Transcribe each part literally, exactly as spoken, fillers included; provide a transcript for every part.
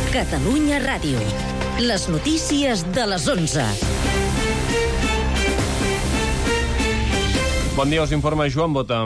Catalunya Ràdio. Les notícies de les onze. Bon dia, us informa Joan Bota.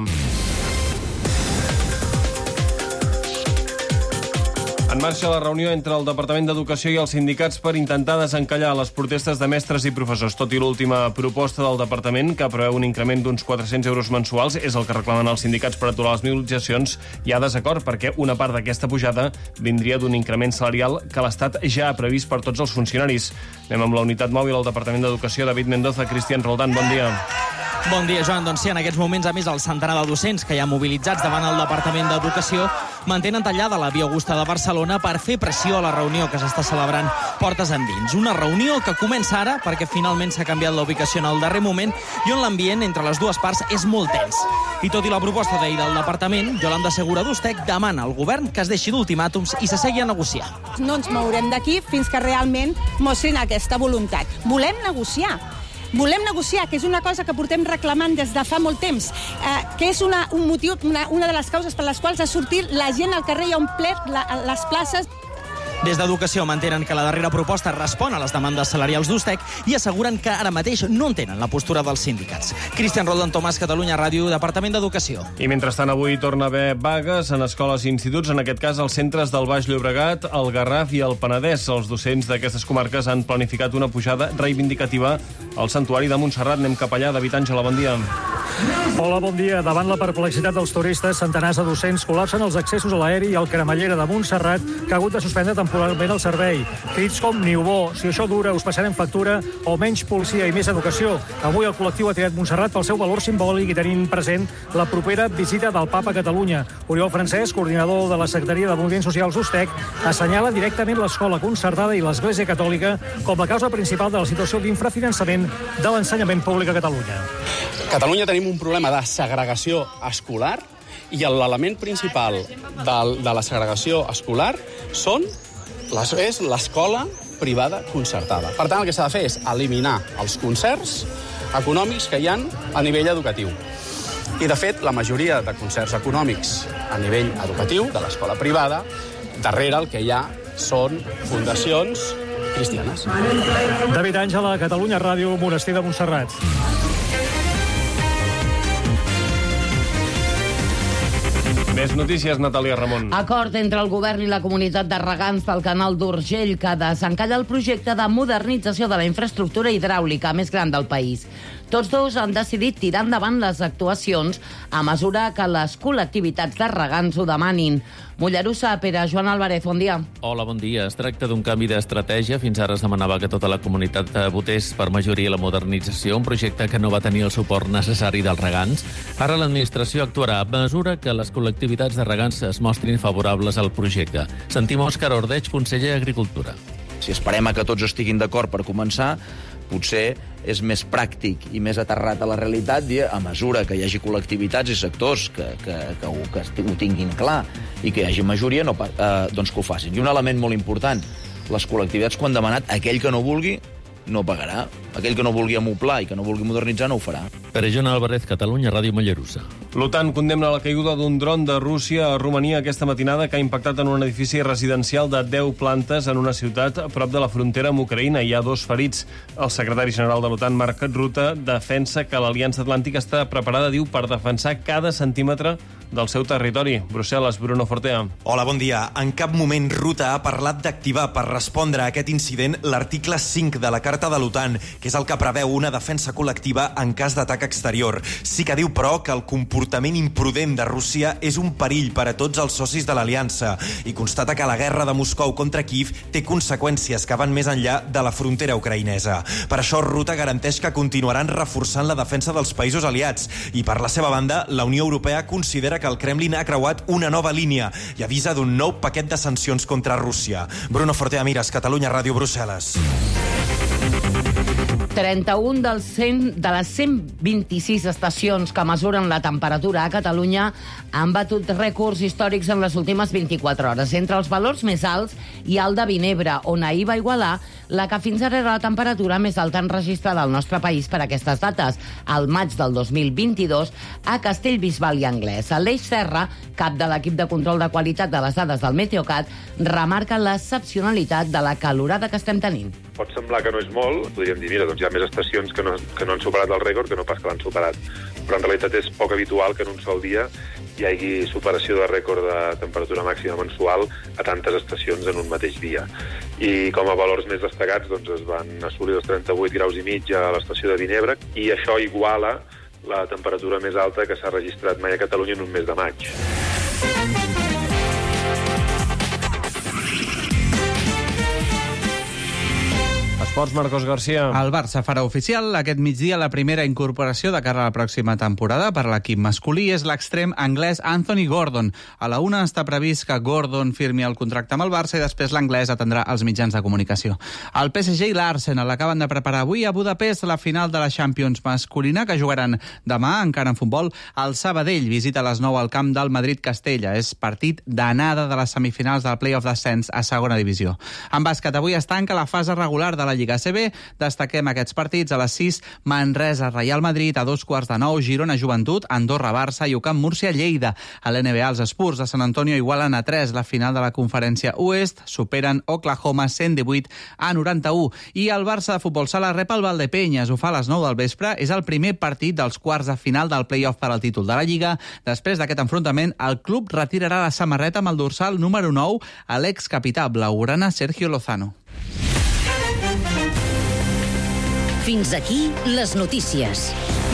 En marxa la reunió entre el Departament d'Educació i els sindicats per intentar desencallar les protestes de mestres i professors. Tot i l'última proposta del departament, que preveu un increment d'uns quatre-cents euros mensuals, és el que reclamen els sindicats per aturar les mobilitzacions, hi ha desacord perquè una part d'aquesta pujada vindria d'un increment salarial que l'Estat ja ha previst per tots els funcionaris. Anem amb la unitat mòbil al Departament d'Educació. David Mendoza, Cristian Roldán, bon dia. Bon dia, Joan. Doncs sí, en aquests moments, a més, el centenar de docents que hi ha mobilitzats davant el Departament d'Educació mantenen tallada la Via Augusta de Barcelona per fer pressió a la reunió que s'està celebrant portes endins. Una reunió que comença ara perquè finalment s'ha canviat la ubicació en el darrer moment i on l'ambient entre les dues parts és molt tens. I tot i la proposta d'ahir del Departament, Yolanda Segura d'Ustec demana al govern que es deixi d'ultimàtums i s'assegui a negociar. No ens mourem d'aquí fins que realment mostrin aquesta voluntat. Volem negociar. Volem negociar, que és una cosa que portem reclamant des de fa molt temps, eh, que és una, un motiu, una, una de les causes per les quals ha sortit la gent al carrer i ha omplert la, les places. Des d'Educació mantenen que la darrera proposta respon a les demandes salarials d'Ustec i asseguren que ara mateix no entenen la postura dels sindicats. Cristian Roldán, Tomàs, Catalunya Ràdio, Departament d'Educació. I mentrestant avui torna a haver vagues en escoles i instituts, en aquest cas als centres del Baix Llobregat, el Garraf i el Penedès. Els docents d'aquestes comarques han planificat una pujada reivindicativa al Santuari de Montserrat. Anem cap allà. David Àngela, bon dia. Hola, bon dia. Davant la perplexitat dels turistes, centenars de docents col·lapsen els accessos a l'aeri i al Cremallera de Montserrat, que ha hagut de suspendre temporalment el servei. Crits com ni ho bo, si això dura us passarem factura, o menys policia i més educació. Avui el col·lectiu ha triat Montserrat pel seu valor simbòlic i tenint present la propera visita del Papa a Catalunya. Oriol Francesc, coordinador de la Secretaria de Moviments Socials d'Ustec, assenyala directament l'escola concertada i l'Església Catòlica com la causa principal de la situació d'infrafinançament de l'ensenyament públic a Catalunya. A Catalunya tenim un problema de segregació escolar i l'element principal de, de la segregació escolar són les, és l'escola privada concertada. Per tant, el que s'ha de fer és eliminar els concerts econòmics que hi ha a nivell educatiu. I, de fet, la majoria de concerts econòmics a nivell educatiu de l'escola privada, darrere el que hi ha són fundacions cristianes. David Àngela, Catalunya Ràdio, Monestir de Montserrat. Més notícies, Natàlia Ramon. Acord entre el govern i la comunitat de regants del canal d'Urgell que desencalla el projecte de modernització de la infraestructura hidràulica més gran del país. Tots dos han decidit tirar endavant les actuacions a mesura que les col·lectivitats de regants ho demanin. Mollerussa, Pere, Joan Álvarez, bon dia. Hola, bon dia. Es tracta d'un canvi d'estratègia. Fins ara es demanava que tota la comunitat votés per majoria la modernització, un projecte que no va tenir el suport necessari dels regants. Ara l'administració actuarà a mesura que les col·lectivitats de regants es mostrin favorables al projecte. Sentim Òscar Ordeig, conseller d'Agricultura. Si esperem a que tots estiguin d'acord per començar, potser és més pràctic i més aterrat a la realitat dir, a mesura que hi hagi col·lectivitats i sectors que, que, que, ho, que ho tinguin clar i que hi hagi majoria, no, eh, doncs que ho facin. I un element molt important, les col·lectivitats, quan han demanat, aquell que no vulgui, no pagarà. Aquell que no vulgui amoblar i que no vulgui modernitzar no ho farà. Per Joan Álvarez, Catalunya Ràdio, Mollerussa. L'OTAN condemna la caiguda d'un dron de Rússia a Romania aquesta matinada que ha impactat en un edifici residencial de deu plantes en una ciutat a prop de la frontera amb Ucraïna. Hi ha dos ferits. El secretari general de l'OTAN, Mark Rutte, defensa que l'Aliança Atlàntica està preparada, diu, per defensar cada centímetre del seu territori. Brussel·les, Bruno Fortea. Hola, bon dia. En cap moment Rutte ha parlat d'activar per respondre a aquest incident l'article cinc de la Carta de l'OTAN, que és el que preveu una defensa col·lectiva en cas d'atac exterior. Sí que diu, però, que el comportament imprudent de Rússia és un perill per a tots els socis de l'aliança i constata que la guerra de Moscou contra Kíev té conseqüències que van més enllà de la frontera ucraïnesa. Per això, Rutte garanteix que continuaran reforçant la defensa dels països aliats i, per la seva banda, la Unió Europea considera que el Kremlin ha creuat una nova línia i avisa d'un nou paquet de sancions contra Rússia. Bruno Fortea Mires, Catalunya Ràdio, Brussel·les. trenta-una dels cent, de les cent vint-i-sis estacions que mesuren la temperatura a Catalunya han batut rècords històrics en les últimes vint-i-quatre hores. Entre els valors més alts hi ha el de Vinebre, on ahir va igualar la que fins ara era la temperatura més alta enregistrada al nostre país per aquestes dates, al maig del dos mil vint-i-dos, a Castellbisbal i Anglès. Aleix Serra, cap de l'equip de control de qualitat de les dades del Meteocat, remarca l'excepcionalitat de la calorada que estem tenint. Pot semblar que no és molt, podríem dir, mira, doncs hi ha més estacions que no, que no han superat el rècord que no pas que l'han superat. Però en realitat és poc habitual que en un sol dia hi hagi superació de rècord de temperatura màxima mensual a tantes estacions en un mateix dia. I com a valors més destacats doncs, es van assolir els trenta-vuit graus i mig a l'estació de Vinebre, i això iguala la temperatura més alta que s'ha registrat mai a Catalunya en un mes de maig. Esports, Marcos García. El Barça farà oficial aquest migdia la primera incorporació de cara a la pròxima temporada per l'equip masculí. És l'extrem anglès Anthony Gordon. A la una està previst que Gordon firmi el contracte amb el Barça i després l'anglès atendrà els mitjans de comunicació. El P S G i l'Arsenal acaben de preparar avui a Budapest la final de la Champions masculina, que jugaran demà, encara en futbol. El Sabadell visita a les nou al camp del Madrid-Castella. És partit d'anada de les semifinals del play-off d'ascens a segona divisió. En bàsquet, avui es tanca la fase regular de la Lliga A C B. Destaquem aquests partits a les sis, Manresa, Real Madrid, a dos quarts de nou, Girona, Joventut, Andorra, Barça i Ucamp, Múrcia, Lleida. A l'N B A, els Spurs de Sant Antonio igualen a tres la final de la Conferència Oest, superen Oklahoma cent divuit a noranta-u. I el Barça de futbol sala rep el Valdepeñas, ho fa a les nou del vespre. És el primer partit dels quarts de final del play-off per al títol de la Lliga. Després d'aquest enfrontament, el club retirarà la samarreta amb el dorsal número nou a l'excapità blaugrana Sergio Lozano. Fins aquí les notícies.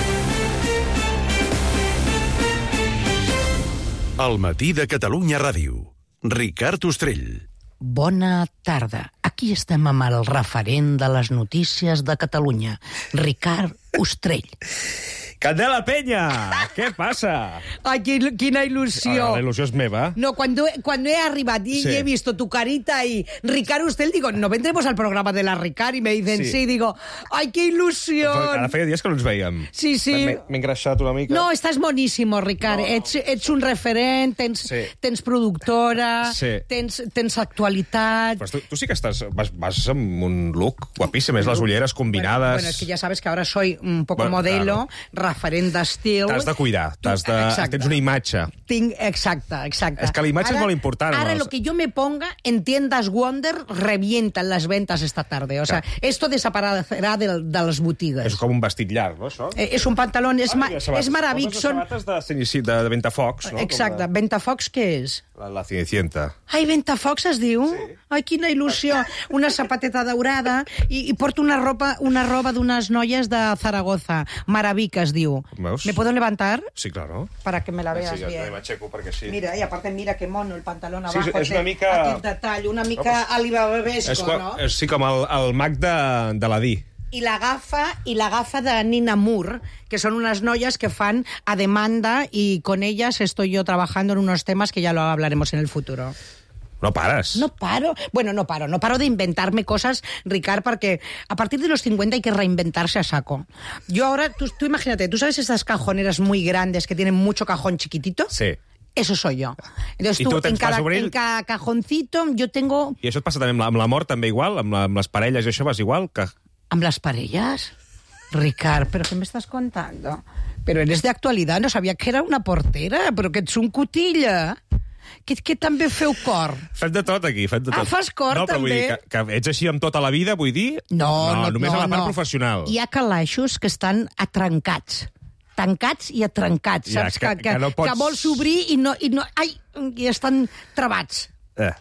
El matí de Catalunya Ràdio. Ricard Ostrell. Bona tarda. Aquí estem amb el referent de les notícies de Catalunya, Ricard Ostrell. Candela Peña, què passa? Ai, quina il·lusió. Ah, la il·lusió és meva. No, cuando, cuando he arribat y sí. he visto tu carita y Ricard Ostrell, digo, no vendremos al programa de la Ricard, y me dicen sí, sí digo, ay, qué ilusión. Ara feia dies que no ens veiem. Sí, sí. M'he engreixat una mica. No, estàs moníssimo, Ricard. No. Ets, ets un referent, tens, sí. tens productora, sí. tens, tens actualitat. Però tu, tu sí que estàs, vas, vas amb un look guapíssim, és les ulleres combinades. Bueno, bueno, es que ya sabes que ahora soy un poco bueno, modelo, claro. referent d'estil. T'has de cuidar, t'has de... tens una imatge. Tinc, exacte, exacte. És que la imatge ara, és molt important. Ara lo que yo me ponga en tiendas Wonder revientan las ventas esta tarde. O sea, claro. esto desaparecerá de, de les botigues. És com un vestit llarg, no, això? Eh, és un pantalón, és, ah, ma, és maravilloso. Són sabates de, de, de Ventafocs, no? Exacte. La... Ventafocs què és? La, la Cenicienta. Ai, Ventafocs es diu? Sí. Ai, quina il·lusió. Una zapateta daurada i, i porto una ropa una roba d'unes noies de Zaragoza. Maravica es diu. ¿Veus? ¿Me puedo levantar? Sí, claro. Para que me la veas sí, bien. Sí, m'aixeco perquè sí. Mira, y aparte mira que mono el pantalón abajo. Sí, és una mica... Aquest detall, una mica no, pues... alibabesco, és, no? És, sí, com el, el mag de, de la Di. I la gafa, i la gafa de Nina Moore, que son unas noies que fan a demanda y con ellas estoy yo trabajando en unos temas que ya lo hablaremos en el futuro. No paras. No paro. Bueno, no paro. No paro de inventarme cosas, Ricard, porque a partir de los cincuenta hay que reinventarse a saco. Yo ahora, tú, tú imagínate, ¿tú sabes esas cajoneras muy grandes que tienen mucho cajón chiquitito? Sí. Eso soy yo. Entonces tú, en cada, en cada cajoncito yo tengo... I això et passa també amb l'amor, també igual? Amb, la, amb les parelles i això vas igual? Que... ¿Amb las parellas? Ricard, ¿pero qué me estás contando? Pero eres de actualidad, no sabía que era una portera, però que ets un cotilla. Que, que també feu cor. Fem de tot aquí, fem de tot. Ah, fas cor, no, però també? Vull dir que, que ets així amb tota la vida, vull dir? No, no, no només no, a la part no. professional. Hi ha calaixos que estan atrancats. Tancats i atrancats, ja, saps? Que, que, que, que, no pots... que vols obrir i no... I no ai, i estan trabats. Eh.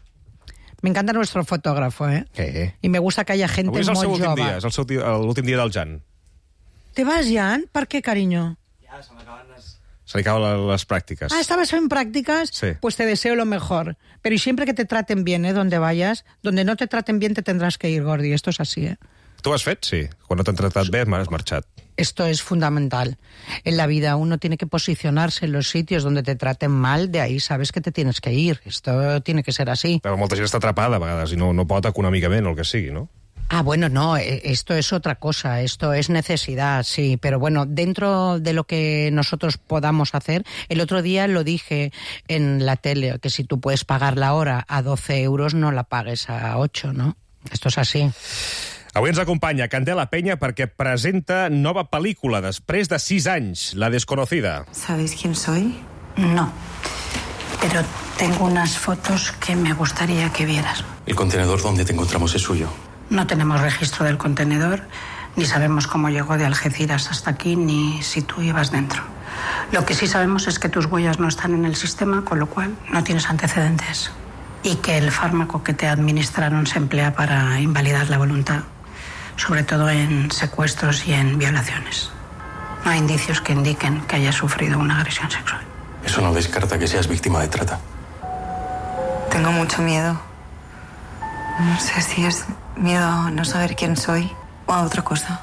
Me encanta nuestro fotógrafo, ¿eh? ¿Qué? Y me gusta que haya gente muy molt jove. Dia, és el seu l'últim dia del Jan. ¿Te vas, Jan? Per què, cariño? Ja, se m'acaben les... Se li acaben les pràctiques. Ah, ¿estabas en prácticas? Sí. Pues te deseo lo mejor. Pero y siempre que te traten bien, ¿eh? Donde vayas. Donde no te traten bien te tendrás que ir, Gordi. Esto es así, ¿eh? Tu ho has fet? Sí. Quan no t'han tratat bé, has marxat. Esto es fundamental. En la vida uno tiene que posicionarse en los sitios donde te traten mal, de ahí sabes que te tienes que ir. Esto tiene que ser así. Però molta gent està atrapada a vegades i no, no pot econòmicament o el que sigui, no? Ah, bueno, no, esto es otra cosa, esto es necesidad, sí, pero bueno, dentro de lo que nosotros podamos hacer, el otro día lo dije en la tele, que si tú puedes pagar la hora a doce euros, no la pagues a ocho, ¿no? Esto es así. Avui ens acompanya Candela Peña perquè presenta nova pel·lícula després de sis anys, La desconocida. ¿Sabéis quién soy? No, pero tengo unas fotos que me gustaría que vieras. ¿El contenedor donde te encontramos es suyo? No tenemos registro del contenedor, ni sabemos cómo llegó de Algeciras hasta aquí, ni si tú ibas dentro. Lo que sí sabemos es que tus huellas no están en el sistema, con lo cual no tienes antecedentes. Y que el fármaco que te administraron se emplea para invalidar la voluntad, sobre todo en secuestros y en violaciones. No hay indicios que indiquen que hayas sufrido una agresión sexual. Eso no descarta que seas víctima de trata. Tengo mucho miedo. No sé si es miedo a no saber quién soy o a otra cosa.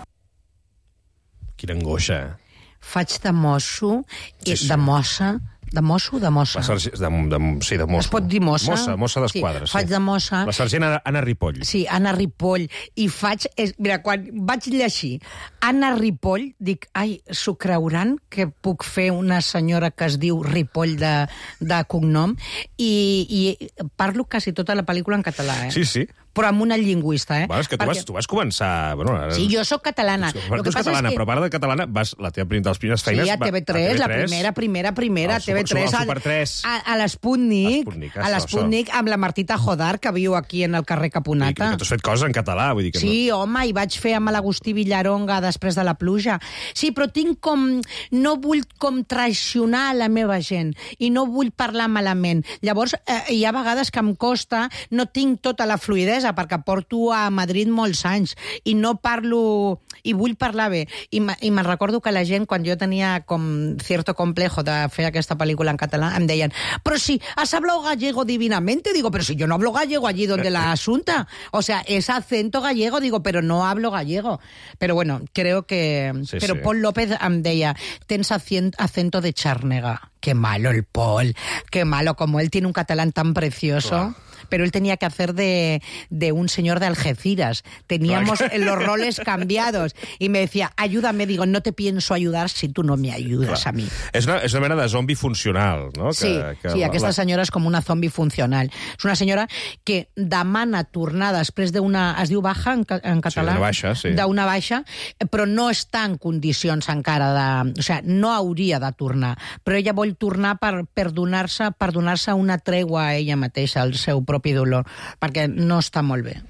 Quina angoixa, eh? Faig de mosso, Sí, sí. de mossa, de mosso o de mossa? La sergent, de, de, sí, de mosso. Es pot dir mossa? Mossa, mossa d'esquadra, Sí, sí. faig de mossa. La sergent Anna, Anna Ripoll. Sí, Anna Ripoll. I faig... És, mira, quan vaig llegir Anna Ripoll, dic, ai, s'ho creuran que puc fer una senyora que es diu Ripoll de, de cognom? I, I parlo quasi tota la pel·lícula en català, eh? Sí, sí. Però amb una lingüista, eh? Bueno, és que tu, Perquè... vas, tu vas començar... Bueno, ara... Sí, jo sóc catalana. Tu Lo que ets passa catalana, és que... però a part de catalana, vas, la teva prim, de les primeres feines... Sí, a T V tres, va, a la primera, primera, primera, al T V tres, Super, al Super tres. a, a l'Sputnik, Sputnik, a això, l'Sputnik, amb la Martita Jodar, que viu aquí en el carrer I que, Caponata. que tu has fet coses en català, vull dir que Sí, home, i vaig fer amb l'Agustí Villaronga després de la pluja. Sí, però tinc com... No vull com traicionar la meva gent i no vull parlar malament. Llavors, eh, hi ha vegades que em costa, no tinc tota la fluidesa, perquè porto a Madrid molts anys i no parlo... i vull parlar bé. I, i me'n recordo que la gent, quan jo tenia com cierto complejo de fer aquesta pel·lícula en català, em deien, però si has hablado gallego divinamente, digo, pero si yo no hablo gallego allí donde la asunta. O sea, es acento gallego, digo, pero no hablo gallego. Pero bueno, creo que... Sí, pero sí. Paul López em deia, tens acien- acento de Chárnega. Qué malo el Paul, qué malo, como él tiene un catalán tan precioso. Claro. Pero él tenía que hacer de, de un señor de Algeciras. Teníamos los roles cambiados. Y me decía, ayúdame. Digo, no te pienso ayudar si tú no me ayudas Clar. a mi. És una, és una mena de zombi funcional, no? Que, Sí, que sí, la, aquesta la... senyora és com una zombi funcional. És una senyora que demana tornar després d'una... Es diu baja en, ca- en català? d'una baixa, sí. D'una baixa, però no està en condicions encara de... O sigui, no hauria de tornar. Però ella vol tornar per, per donar-se per donar-se una tregua a ella mateixa, al seu propi dolor, perquè no està molt bé.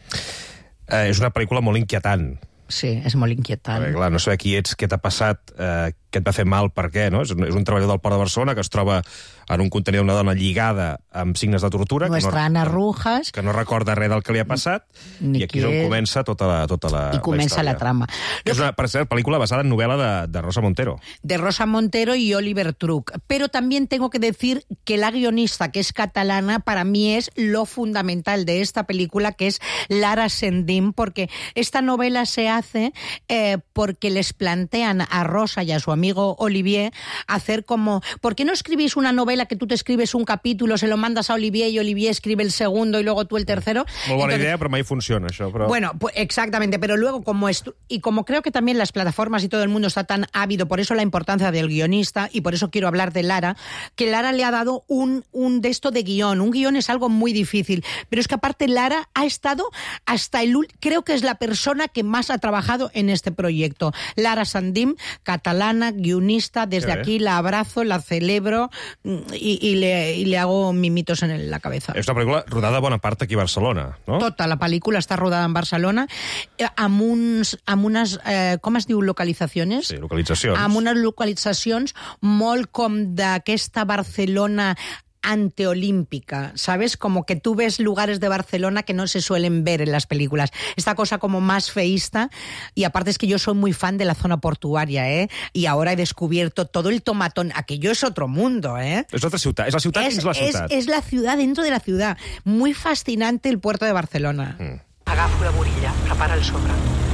Eh, és una pel·lícula molt inquietant. Sí, és molt inquietant. Perquè, clar, no saber qui ets, què t'ha passat, eh, què et va fer mal, per què, no? És un, és un treballador del Port de Barcelona que es troba en un contenidor d'una dona lligada amb signes de tortura, que Nuestra no, Ana Rujas. que no recorda res del que li ha passat, Ni i aquí és on qui és. comença tota la, tota la, I comença la, la trama. És una, per cert, pel·lícula basada en novel·la de, de Rosa Montero. De Rosa Montero y Oliver Truc. Pero también tengo que decir que la guionista, que es catalana, para mí es lo fundamental de esta película, que es Lara Sendín, porque esta novela se hace eh, porque les plantean a Rosa y a su amigo Olivier hacer como... ¿Por qué no escribís una novela que tú te escribes un capítulo, se lo mandas a Olivier y Olivier escribe el segundo y luego tú el tercero? Molt bona Entonces, idea, però mai funciona, això. Però... Bueno, pues exactamente, pero luego como esto, y como creo que también las plataformas y todo el mundo está tan ávido, por eso la importancia del guionista, y por eso quiero hablar de Lara, que Lara le ha dado un, un de esto de guión. Un guión es algo muy difícil, pero es que aparte Lara ha estado hasta el último, creo que es la persona que más ha trabajado en este proyecto. Lara Sendín, catalana, guionista, desde Qué aquí la abrazo, la celebro y, y, le, y le hago mimitos en el- la cabeza. És una pel·lícula rodada bona part aquí a Barcelona, no? Tota la pel·lícula està rodada en Barcelona eh, amb, uns, amb unes, eh, com es diu, localitzacions? Sí, localitzacions. Amb unes localitzacions molt com d'aquesta Barcelona anteolímpica, ¿sabes? Como que tú ves lugares de Barcelona que no se suelen ver en las películas. Esta cosa como más feísta, y aparte es que yo soy muy fan de la zona portuaria, ¿eh? Y ahora he descubierto todo el tomatón. Aquello es otro mundo, ¿eh? És otra ciutat, és la ciutat Es, dins la es, ciutat. es la ciudad dentro de la ciudad. Muy fascinante el puerto de Barcelona. Mm. Agafo la burilla, prepara el sobre.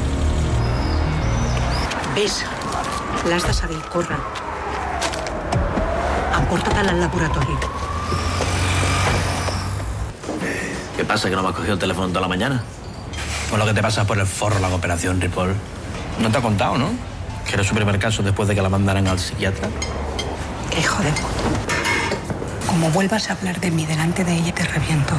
Ves, l'has de seguir, corre. Emporta-te'l al laboratori. ¿Qué pasa, que no me has cogido el teléfono toda la mañana? Por lo que te pasas por el forro la cooperación, Ripoll. No te ha contado, ¿no? Que era su primer caso después de que la mandaran al psiquiatra. Hijo de puta. Como vuelvas a hablar de mí delante de ella, te reviento.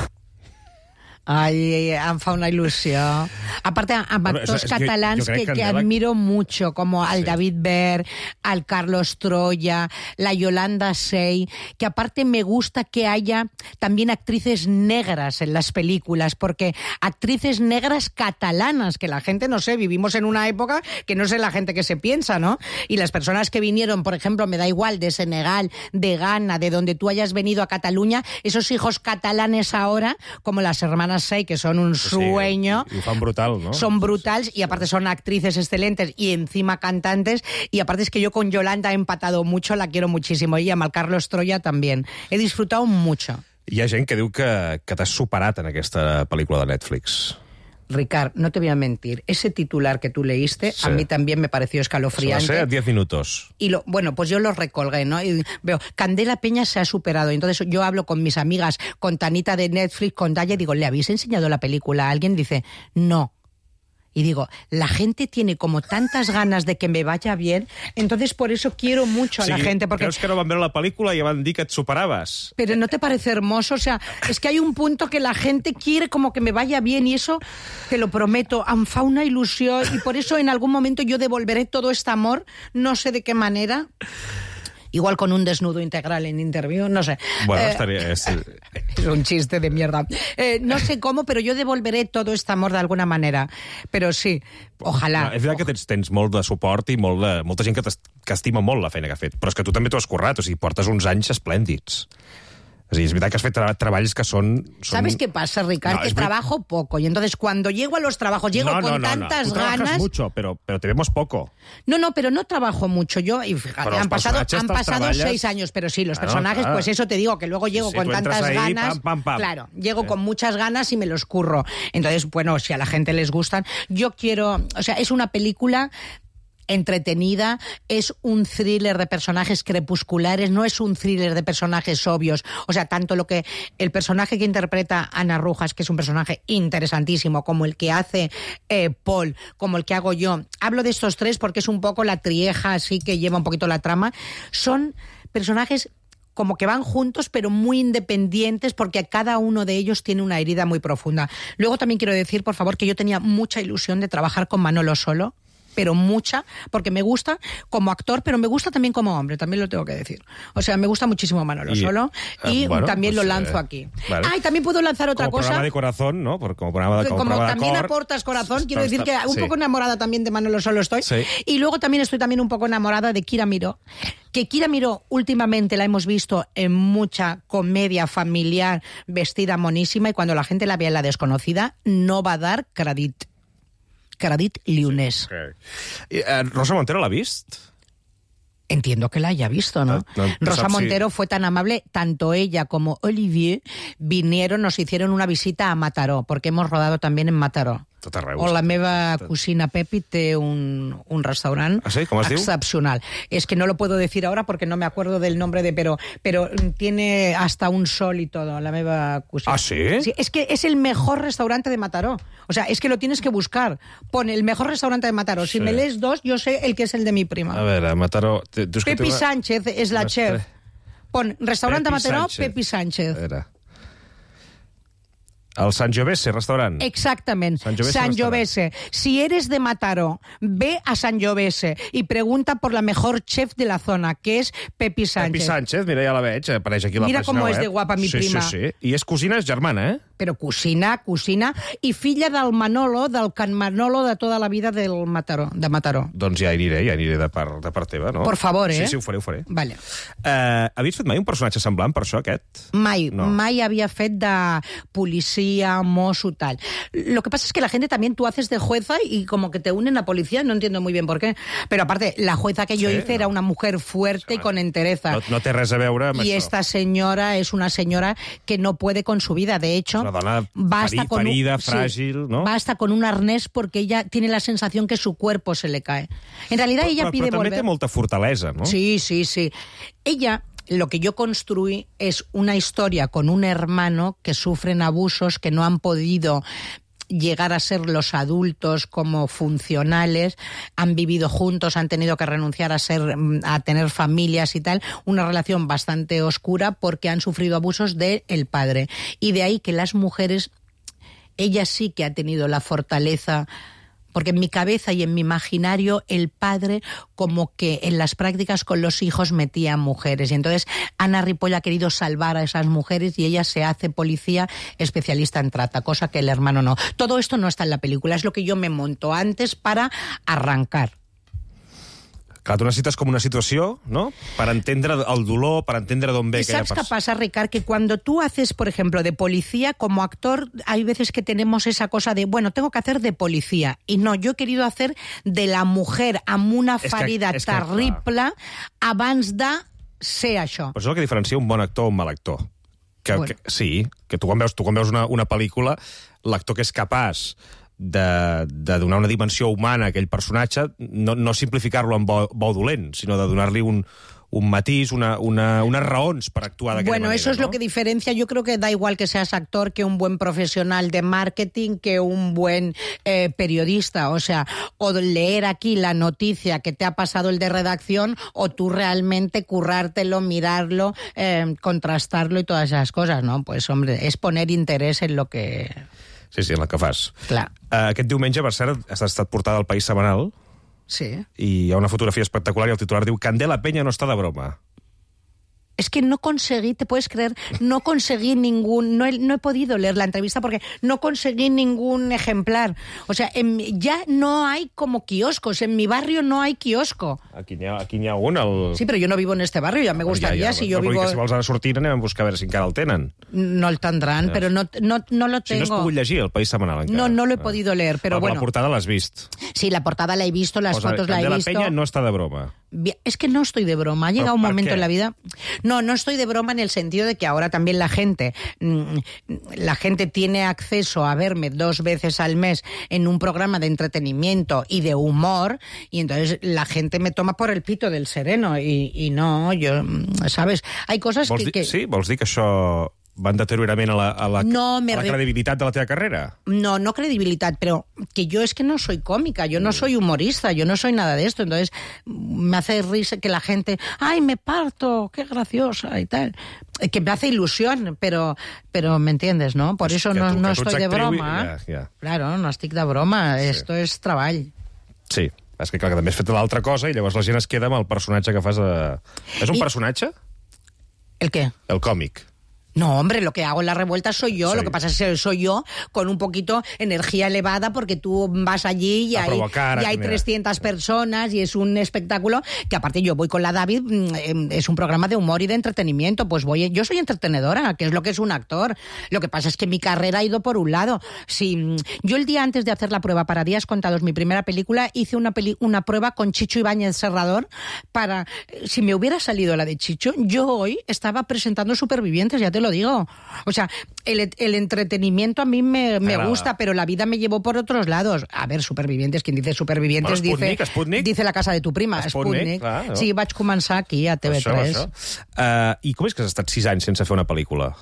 Ay, em fa una il·lusió. Aparte, amb Bueno, actors és- és que jo catalans crec que, que que Candela- admiro mucho, como al David Ver, al Carlos Troya, la Yolanda Sey, que aparte me gusta que haya también actrices negras en las películas, porque actrices negras catalanas, que la gente, no sé, vivimos en una época que no sé la gente que se piensa, ¿no? Y las personas que vinieron, por ejemplo, me da igual, de Senegal, de Ghana, de donde tú hayas venido a Cataluña, esos hijos catalanes ahora, como las hermanas Sey, que son un sueño. Sí, ho fan brutal, ¿no? Son brutales y aparte son actrices excelentes y encima cantantes, y aparte es que yo con Yolanda he empatado mucho, la quiero muchísimo, y amb el Carlos Troya también. He disfrutado mucho. Hi ha gent que diu que, que t'has superat en aquesta pel·lícula de Netflix. Ricard, no te voy a mentir, ese titular que tú leíste, Sí. a mí también me pareció escalofriante. Va ser diez minutos. Y lo, bueno, pues yo lo recolgué, ¿no? Y veo, Candela Peña se ha superado. Entonces yo hablo con mis amigas, con Tanita de Netflix, con Daya, y digo, ¿le habéis enseñado la película a alguien? Dice, no. Y digo, la gente tiene como tantas ganas de que me vaya bien, entonces por eso quiero mucho a O sigui, la gente. Porque... creus que no van veure la pel·lícula i ja van dir que et superaves? Pero ¿no te parece hermoso? O sea, es que hay un punto que la gente quiere como que me vaya bien, y eso, te lo prometo, em fa una ilusión, y por eso en algún momento yo devolveré todo este amor, no sé de qué manera. Igual con un desnudo integral en Interview, no sé. Bueno, Eh, estaria... És... Es un chiste de mierda. Eh, no sé cómo, pero yo devolveré todo este amor de alguna manera. Pero sí, ojalà. No, és veritat que tens, tens molt de suport i molt de, molta gent que, que estima molt la feina que ha fet, però és que tu també t'ho has currat, o sigui, portes uns anys esplèndids. O sigui, és veritat que has fet tra treballs que són... són... ¿Sabes qué pasa, Ricard? No, que es ver- trabajo poco, y entonces cuando llego a los trabajos, llego no, no, con no, tantas no. Tú trabajas ganas... mucho, pero, pero te vemos poco. No, no, pero no trabajo mucho yo, y fíjate, Pero los han pasado, personajes han te'ls pasado treballes. seis años, pero sí, los Claro, personajes, claro. pues eso te digo, que luego llego Sí, con tú entras tantas ahí, ganas, pam, pam, pam. claro, llego con muchas ganas y me los curro. Entonces, bueno, si a la gente les gustan, yo quiero, o sea, es una película entretenida, es un thriller de personajes crepusculares, no es un thriller de personajes obvios. O sea, tanto lo que el personaje que interpreta Ana Rujas, que es un personaje interesantísimo, como el que hace eh, Paul, como el que hago yo. Hablo de estos tres porque es un poco la trieja así que lleva un poquito la trama. Son personajes como que van juntos, pero muy independientes, porque cada uno de ellos tiene una herida muy profunda. Luego también quiero decir, por favor, que yo tenía mucha ilusión de trabajar con Manolo Solo, pero mucha, porque me gusta como actor, pero me gusta también como hombre, también lo tengo que decir. O sea, me gusta muchísimo Manolo Y, Solo, y eh, bueno, también pues, lo lanzo eh, aquí. vale. Ah, y también puedo lanzar otra como cosa. programa de corazón, ¿no? Por- Como programa de, Que como como programa de también cor. aportas corazón, quiero Está- decir que está- un sí. poco enamorada también de Manolo Solo estoy. Sí. Y luego también estoy también un poco enamorada de Kira Miró, que Kira Miró últimamente la hemos visto en mucha comedia familiar, vestida monísima, y cuando la gente la vea en La Desconocida no va a dar crédit. Crédit liunes. Okay. I, eh, Rosa Montero l'ha vist? Entiendo que la haya visto, ¿no? No, no, no Rosa sabes si- Montero fue tan amable, tanto ella como Olivier vinieron, nos hicieron una visita a Mataró, porque hemos rodado también en Mataró. Tot arreu. O la meva cocina Pepi té un, un restaurant Ah, sí? Com es diu? excepcional. Es que no lo puedo decir ahora porque no me acuerdo del nombre de, pero, pero tiene hasta un sol y todo, la meva cocina. Ah, sí? Sí, es que es el mejor restaurante de Mataró. O sea, es que lo tienes que buscar. Pone el mejor restaurante de Mataró. Si Sí. me lees dos, yo sé el que es el de mi prima. A veure, Mataró... tu- tu és que Pepi té una- Sánchez es la unes chef. tres- Pon restaurante Pepi Mataró, Sánchez. Pepi Sánchez. A veure. El Sant Jovese, restaurant. Exactamente, Sant Jovese San restaurant. Jovese. Si eres de Mataró, ve a San Jovese y pregunta por la mejor chef de la zona, que es Pepi Sánchez. Pepi Sánchez, mira, ja la veig, apareix aquí a la Mira pàgina com és web. de guapa mi sí, prima. Sí, sí, I és cosina, és germana, eh? Però cocina, cocina, i filla del Manolo, del Can Manolo de tota la vida del Mataró, de Mataró. Doncs ja aniré, ja aniré de part, de part teva, no? Por favor, eh? Sí, sí, ho faré, ho faré. Vale. Uh, havies fet mai un personatge semblant per això, aquest? Mai, No. mai havia fet de policía, mosso, tal. Lo que pasa es que la gente también, tú haces de jueza y como que te unen a policía, no entiendo muy bien por qué. Pero aparte, la jueza que yo Sí, hice no. era una mujer fuerte y con entereza. No, no té res a veure amb Y això. esta señora es una señora que no puede con su vida. De hecho, Una dona va hasta feri- con un- ferida, sí, fràgil, no? va hasta con un arnés porque ella tiene la sensación que su cuerpo se le cae. En realidad ella però, pide però també volver. té molta fortalesa, no? Sí, sí, sí. Ella, lo que yo construí es una historia con un hermano que sufren abusos, que no han podido llegar a ser los adultos como funcionales, han vivido juntos, han tenido que renunciar a ser, a tener familias y tal, una relación bastante oscura porque han sufrido abusos del padre. Y de ahí que las mujeres, ella sí que ha tenido la fortaleza, porque en mi cabeza y en mi imaginario el padre como que en las prácticas con los hijos metía a mujeres. Y entonces Ana Ripoll ha querido salvar a esas mujeres y ella se hace policía especialista en trata, cosa que el hermano no. Todo esto no está en la película, es lo que yo me monto antes para arrancar. Clar, tu necessites com una situació, ¿no? Para entendre el dolor, para entendre d'on ve ¿Y aquella sabes qué persona. pasa, Ricard? Que cuando tú haces, por ejemplo, de policía, como actor, hay veces que tenemos esa cosa de, bueno, tengo que hacer de policía. Y no, yo he querido hacer de la mujer amb una És que- ferida és que, terrible abans de ser això. Però això és el que diferencia un bon actor d'un mal actor. Que, Bueno. que, sí, que tu quan veus, tu quan veus una, una pel·lícula, l'actor que és capaç de, de donar una dimensió humana a aquell personatge, no, no simplificar-lo en bo, bo dolent, sinó de donar-li un, un matís, una, una, unes raons per actuar d'aquella Bueno, manera. eso es ¿no? lo que diferencia. Yo creo que da igual que seas actor, que un buen profesional de marketing, que un buen eh, periodista. O sea, o leer aquí la noticia que te ha pasado el de redacción, o tú realmente currártelo, mirarlo, eh, contrastarlo y todas esas cosas, ¿no? Pues, hombre, es poner interés en lo que... Sí, sí, en el que fas. Clar. Uh, aquest diumenge, per cert, has estat portada al País Setmanal Sí. i hi ha una fotografia espectacular i el titular diu Candela Peña no està de broma. Es que no conseguí, te puedes creer, no conseguí ningún, no he, no he podido leer la entrevista porque no conseguí ningún ejemplar. O sea, en, ya no hay como kioscos, en mi barrio no hay kiosco. Aquí n'hi ha, aquí n'hi ha un. El... Sí, pero yo no vivo en este barrio, ya me gustaría, ja, ja, si yo no, vivo... Que si vols anar sortint anem a buscar a veure si encara el tenen. No el tendrán, Ja. pero no, no, no lo Si no has tengo. pogut llegir el País Setmanal encara. No, no lo he podido leer, pero la, bueno. La portada l'has vist. Sí, la portada la he visto, las Posa, fotos la he Candela visto. Peña no està de broma. Bien, es que no estoy de broma. Ha llegado un momento qué? en la vida. No, no estoy de broma en el sentido de que ahora también la gente, mm, la gente tiene acceso a verme dos veces al mes en un programa de entretenimiento y de humor, y entonces la gente me toma por el pito del sereno y, y no, yo, mm, ¿sabes? Hay cosas Vols que, dir, que... Sí? Vols dir que això va en deteriorament a la, a la, No, me a la re- credibilitat de la teva carrera? No, no credibilidad, pero que yo es que no soy cómica, yo no soy humorista, yo no soy nada de esto. Entonces me hace risa que la gente, ¡ay, me parto! ¡Qué graciosa! Y tal. Que me hace ilusión, pero, pero me entiendes, ¿no? Por eso Que no, tu- no que tu ets estoy de actriu i- broma. Ja, ja. Claro, no estic de broma, esto es treball. Sí. És que, clar, que també has fet l'altra cosa i llavors la gent es queda amb el personatge que fas a... És un I- personatge? ¿El qué? El còmic. No, hombre, lo que hago en la revuelta soy yo. Sí. Lo que pasa es que soy yo con un poquito energía elevada porque tú vas allí y A hay, provocar, y a hay generar. trescientas personas y es un espectáculo que aparte yo voy con la David, mm, em, es un programa de humor y de entretenimiento. Pues voy, yo soy entretenedora, que es lo que es un actor. Lo que pasa es que mi carrera ha ido por un lado. Si, mm, yo el día antes de hacer la prueba para Días Contados, mi primera película, hice una, peli- una prueba con Chicho Ibáñez Serrador para, si me hubiera salido la de Chicho, yo hoy estaba presentando Supervivientes, ya te lo digo. O sea, el, el entretenimiento a mí me, me Agrada. gusta, pero la vida me llevó por otros lados. A ver, Supervivientes, quien dice Supervivientes Bueno, dice, Sputnik, Sputnik. dice La casa de tu prima. Sputnik, Sputnik. clar, no? Sí, vaig començar aquí, a T V tres. Això, això. Uh, I com és que has estat sis anys sense fer una pel·lícula?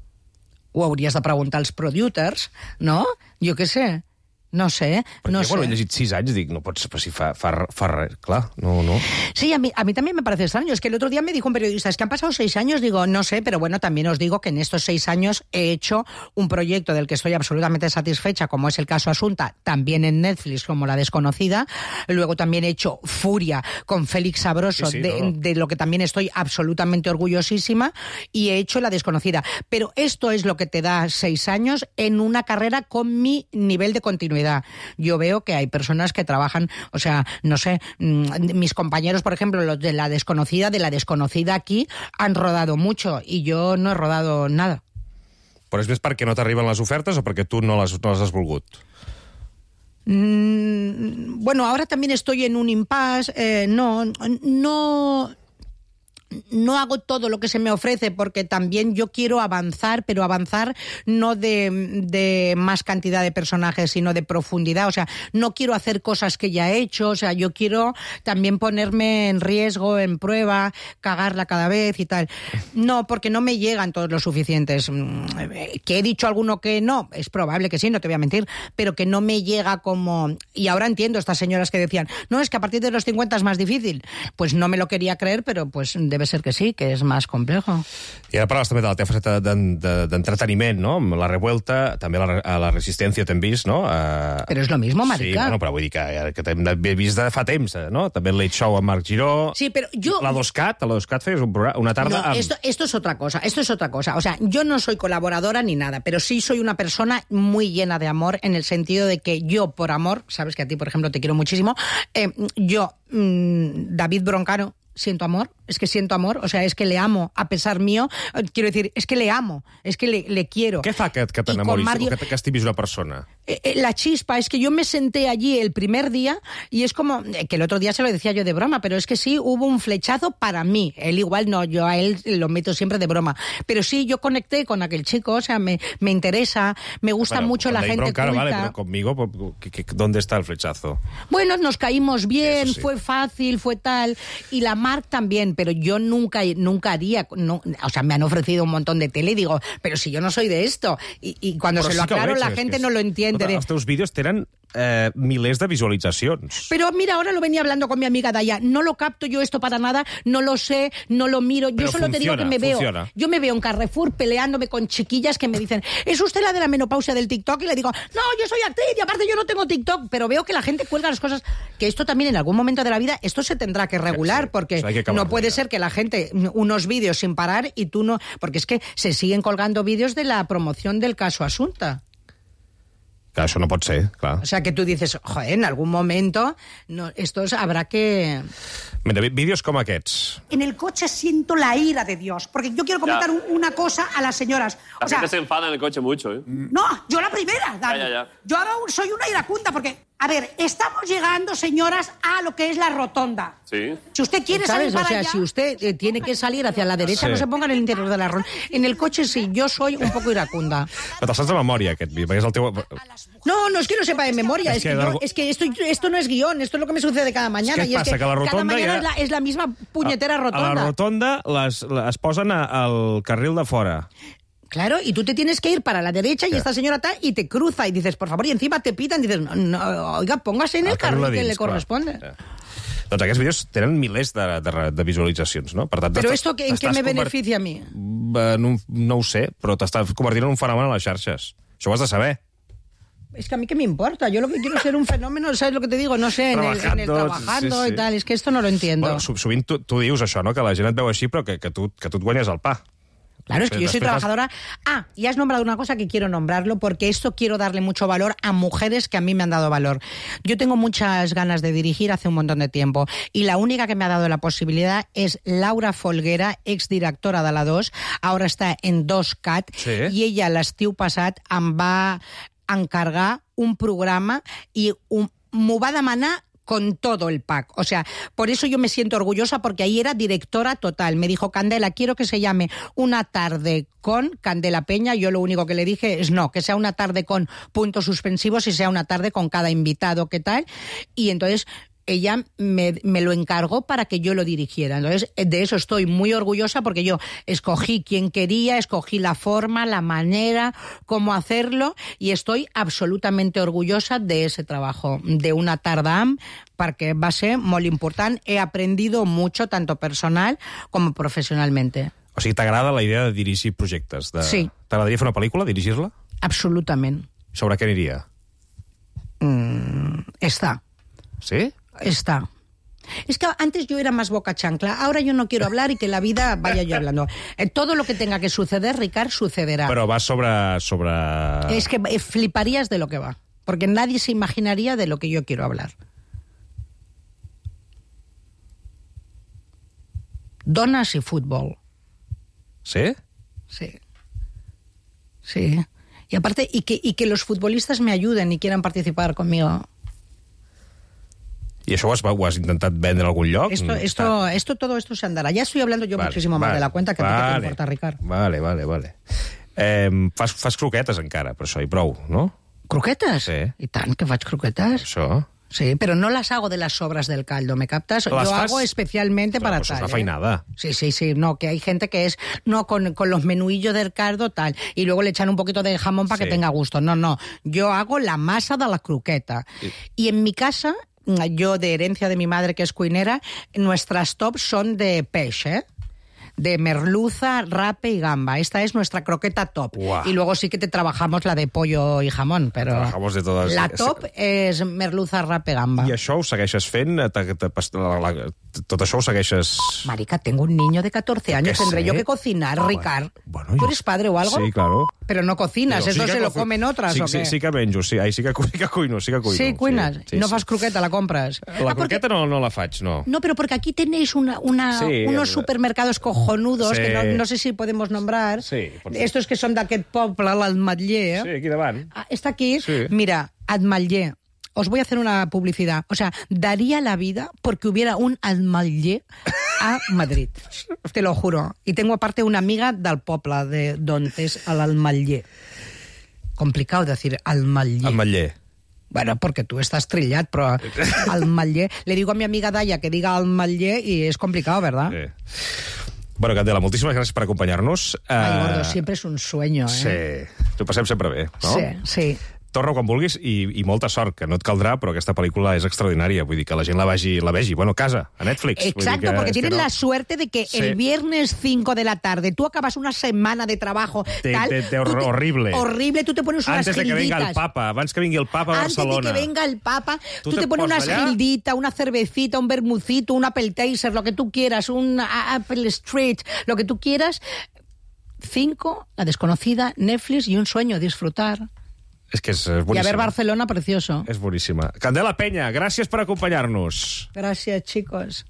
Ho hauries de preguntar als producers, no? Jo què sé. No sé, Perquè no jo, quan sé. he llegit sis anys, dic, no pots, però si fa, fa, fa res, clar, no, no. Sí, a mí, a mí también me parece extraño. Es que el otro día me dijo un periodista, es que han pasado seis años. Digo, no sé, pero bueno, también os digo que en estos seis años he hecho un proyecto del que estoy absolutamente satisfecha, como es el caso Asunta, también en Netflix, como La Desconocida. Luego también he hecho Furia con Félix Sabroso, Sí, sí, de, no, no. de lo que también estoy absolutamente orgullosísima. Y he hecho La Desconocida. Pero esto es lo que te da seis años en una carrera con mi nivel de continuidad. Yo veo que hay personas que trabajan, o sea, no sé, mm, mis compañeros, por ejemplo, los de La Desconocida, de La Desconocida aquí, han rodado mucho y yo no he rodado nada. Però és més perquè no t'arriben les ofertes o perquè tu no les, no les has volgut? Mm, bueno, ahora también estoy en un impasse. Eh, no, no... no hago todo lo que se me ofrece porque también yo quiero avanzar, pero avanzar no de, de más cantidad de personajes, sino de profundidad. O sea, no quiero hacer cosas que ya he hecho, o sea, yo quiero también ponerme en riesgo, en prueba, cagarla cada vez y tal. No, porque no me llegan todos los suficientes. Que he dicho alguno que no, es probable que sí, no te voy a mentir, pero que no me llega como... Y ahora entiendo estas señoras que decían, no, es que a partir de los cincuenta es más difícil. Pues no me lo quería creer, pero pues debe ser que sí, que és més complejo. I ara parles també de la teva faceta d'entreteniment, no? Amb la Revuelta, també a la, a la Resistència t'hem vist, no? Uh... Però és lo mismo, marica. Sí, bueno, però vull dir que, que t'hem vist de fa temps, no? També el Late Show amb Marc Giró. Sí, però jo... La Doscat, a la Doscat feies un programa, una tarda no, amb... esto, esto es otra cosa, esto es otra cosa. O sea, yo no soy colaboradora ni nada, pero sí soy una persona muy llena de amor en el sentido de que yo, por amor, sabes que a ti, por ejemplo, te quiero muchísimo, eh, yo, mmm, David Broncano, siento amor, es que siento amor, o sea, es que le amo a pesar mío, quiero decir, es que le amo, es que le, le quiero. Què fa que, que t'enamoris Mario... o que, que estimis una persona? Eh, la chispa, es que yo me senté allí el primer día y es como, eh, que el otro día se lo decía yo de broma, pero es que sí, hubo un flechazo para mí, él igual no, yo a él lo meto siempre de broma, pero sí, yo conecté con aquel chico, o sea, me, me interesa, me gusta bueno, mucho la gente Broncano, culta. Vale, pero conmigo, ¿dónde está el flechazo? Bueno, nos caímos bien, sí. Fue fácil, fue tal, y la Marc también, pero yo nunca, nunca haría, no, o sea, me han ofrecido un montón de tele y digo, pero si yo no soy de esto, y, y cuando però se sí lo aclaro veig, la gente és... no lo entiende. Escolta, els teus vídeos tenen eh, milers de visualitzacions. Pero mira, ahora lo venía hablando con mi amiga Daya, no lo capto yo esto para nada, no lo sé, no lo miro, yo pero solo funciona, te digo que me veo, funciona. Yo me veo en Carrefour peleándome con chiquillas que me dicen, ¿es usted la de la menopausia del TikTok? Y le digo, no, yo soy actriz y aparte yo no tengo TikTok, pero veo que la gente cuelga las cosas, que esto también en algún momento de la vida, esto se tendrá que regular, sí, porque o sea, que no puede ser que la gente, unos vídeos sin parar y tú no, porque es que se siguen colgando vídeos de la promoción del caso Asunta. Clar, això no pot ser, clar. O sea, que tú dices, joder, en algún momento no, estos habrá que... Mira, vídeos com aquests. En el coche siento la ira de Dios, porque yo quiero comentar Ya. una cosa a las señoras. La O sea, gente se enfada en el coche mucho, ¿eh? no, yo la primera, Dani. Ya, ya, ya. Yo ahora soy una iracunda, porque, a ver, estamos llegando, señoras, a lo que es la rotonda. Sí. Si usted quiere ¿Sabes? salir para O sea, allá... si usted eh, tiene que salir hacia la derecha, Sí. no se ponga en el interior de la ronda. En el coche sí, yo soy un poco iracunda. Però te'l saps de memòria, aquest vídeo, perquè és el teu... No, no es que lo sepa de memoria, Es es, que que, yo- algo- es que esto, esto no es guión, esto es lo que me sucede cada mañana. ¿qué y es pasa? que, Que a la cada rotonda mañana ya- es, la, es la misma puñetera A rotonda. la rotonda les, les posen a- al carril de fora. Claro, y tú te tienes que ir para la derecha y Ya. esta señora está y te cruza y dices, por favor, y encima te pitan y dices, no, no, oiga, póngase en el Al carril carril de que dins, le clar. corresponde. Ja. Doncs aquests vídeos tenen milers de, de, de visualitzacions, no? Per tant, Pero t'estàs- esto, ¿en qué t'estàs me convert- beneficia a mí? Eh, No, no ho sé, però t'estàs convertint en un fenomen a les xarxes. Això ho has de saber. Es que a mí qué me importa, yo lo que quiero es ser un fenómeno, ¿sabes lo que te digo? No sé, en el, en el Trabajando, trabajando sí, sí. y tal, es que esto no lo entiendo. Bueno, so- sovint tu, tu dius això, no? Que la gent et veu així, però que, que, tu, que tu et guanyes el pa. Claro, es que yo soy Després has- trabajadora. Ah, y has nombrado una cosa que quiero nombrarlo porque esto quiero darle mucho valor a mujeres que a mí me han dado valor. Yo tengo muchas ganas de dirigir hace un montón de tiempo y la única que me ha dado la posibilidad es Laura Folguera, exdirectora de la dos, ahora está en dos cat Sí. i ella l'estiu passat em va encargar un programa i un, m'ho va demanar con todo el pack. O sea, por eso yo me siento orgullosa porque ahí era directora total. Me dijo, Candela, quiero que se llame Una tarde con Candela Peña. Yo lo único que le dije es no, que sea una tarde con puntos suspensivos y sea una tarde con cada invitado, ¿qué tal? Y entonces ella me, me lo encargó para que yo lo dirigiera. Entonces, de eso estoy muy orgullosa porque yo escogí quién quería, escogí la forma, la manera, cómo hacerlo y estoy absolutamente orgullosa de ese trabajo, de Una tardam, perquè va ser molt important. He aprendido mucho, tanto personal como profesionalmente. O sigui, t'agrada la idea de dirigir projectes? De... Sí. T'agradaria fer una pel·lícula, dirigir-la? Absolutament. Sobre què aniria? Mm, está. ¿Sí? Está. Es que antes yo era más boca chancla, ahora yo no quiero hablar y que la vida vaya yo hablando. Eh, Todo lo que tenga que suceder, Ricard, sucederá. Però va sobre... sobre... Es que eh, fliparías de lo que va, porque nadie se imaginaría de lo que yo quiero hablar. Donas y fútbol. ¿Sí? Sí. Sí. Y aparte, y que, y que los futbolistas me ayuden y quieran participar conmigo. I això ho has, ho has intentat vendre a algun lloc? Esto, esto, esto, todo esto se andará. Ya estoy hablando yo vale, muchísimo vale, más de la cuenta que vale, a ti que te importa, Ricard. Vale, vale, vale. Eh, fas, fas croquetes encara, per això, i prou, no? ¿Croquetas? Sí. I tant, que faig croquetes. Això. Sí, pero no las hago de las sobras del caldo, ¿me captas? Las Yo fas... hago especialmente Però, para pues tal. Es una ¿eh? feinada. Sí, sí, sí, no, que hay gente que es, no, con, con los menuillos del caldo, tal, y luego le echan un poquito de jamón para Sí. que tenga gusto. No, no, yo hago la masa de la croqueta. Sí. Y en mi casa, yo de herencia de mi madre que es cuinera, nuestras tops son de peix, ¿eh? De merluza, rape y gamba. Esta es nuestra croqueta top. Uah. Y luego sí que te trabajamos la de pollo y jamón, pero Trabajamos de todas. la top es merluza, rape, gamba. I això ho segueixes fent? Te, te, te, la, la, tot això ho segueixes... Marica, tengo un niño de catorce años, ¿Qué tendré sé? yo que cocinar, Ah, Ricard. Bueno, ¿Tú eres padre o algo? Sí, claro. Pero no cocinas, Però eso sí se que lo co- comen otras, sí, ¿o qué? Sí, sí que menjo, sí. Ai, sí, que, sí que cuino, sí que cuino. Sí, cuinas. Sí, sí, no sí. fas croqueta, la compras. La Ah, porque- croqueta no, no la faig, no. No, pero porque aquí tenéis una, una, Sí, unos el- supermercados cojonudos, Sí. que no, no sé si podemos nombrar. Sí, pot ser. Estos que son d'aquest poble, l'Ametller. Sí, aquí davant. Ah, está aquí. Sí. Mira, Ametller. Os voy a hacer una publicidad. O sea, daría la vida porque hubiera un Ametller a Madrid. Te lo juro. Y tengo aparte una amiga del poble de Dontes, a l'Ametller. Complicado decir Ametller. Ametller. Bueno, porque tú estás trillado, pero Ametller. Le digo a mi amiga Daya que diga Ametller y es complicado, ¿verdad? Sí. Bueno, Candela, moltíssimes gràcies per acompanyar-nos. Ay, Eh, gordo, siempre es un sueño, ¿eh? Sí, t'ho passem sempre bé, no? Sí, sí. Torna quan vulguis i, i molta sort, que no et caldrà, però aquesta pel·lícula és extraordinària. Vull dir que la gent la vegi, la vegi. Bueno, a casa, a Netflix. Vull dir Exacto, que, porque és que tienes no... la suerte de que Sí. el viernes cinco de la tarde tú acabas una semana de trabajo Te- tal, te- te- tú te- horrible. horrible, tú te pones unas Antes de que venga el gilditas. papa, abans que vingui el papa a Antes Barcelona. de que venga el Papa, Tú tú, te te pones pones una allá. gildita, una cervecita, un bermucito, un appetizer, lo que tú quieras, un a- Apple Street, lo que tú quieras. Cinco, La desconocida, Netflix y un sueño, disfrutar. És que és, és Y a ver boníssima. Barcelona, precioso. És boníssima. Candela Penya, gràcies per acompanyar-nos. Gracias, chicos.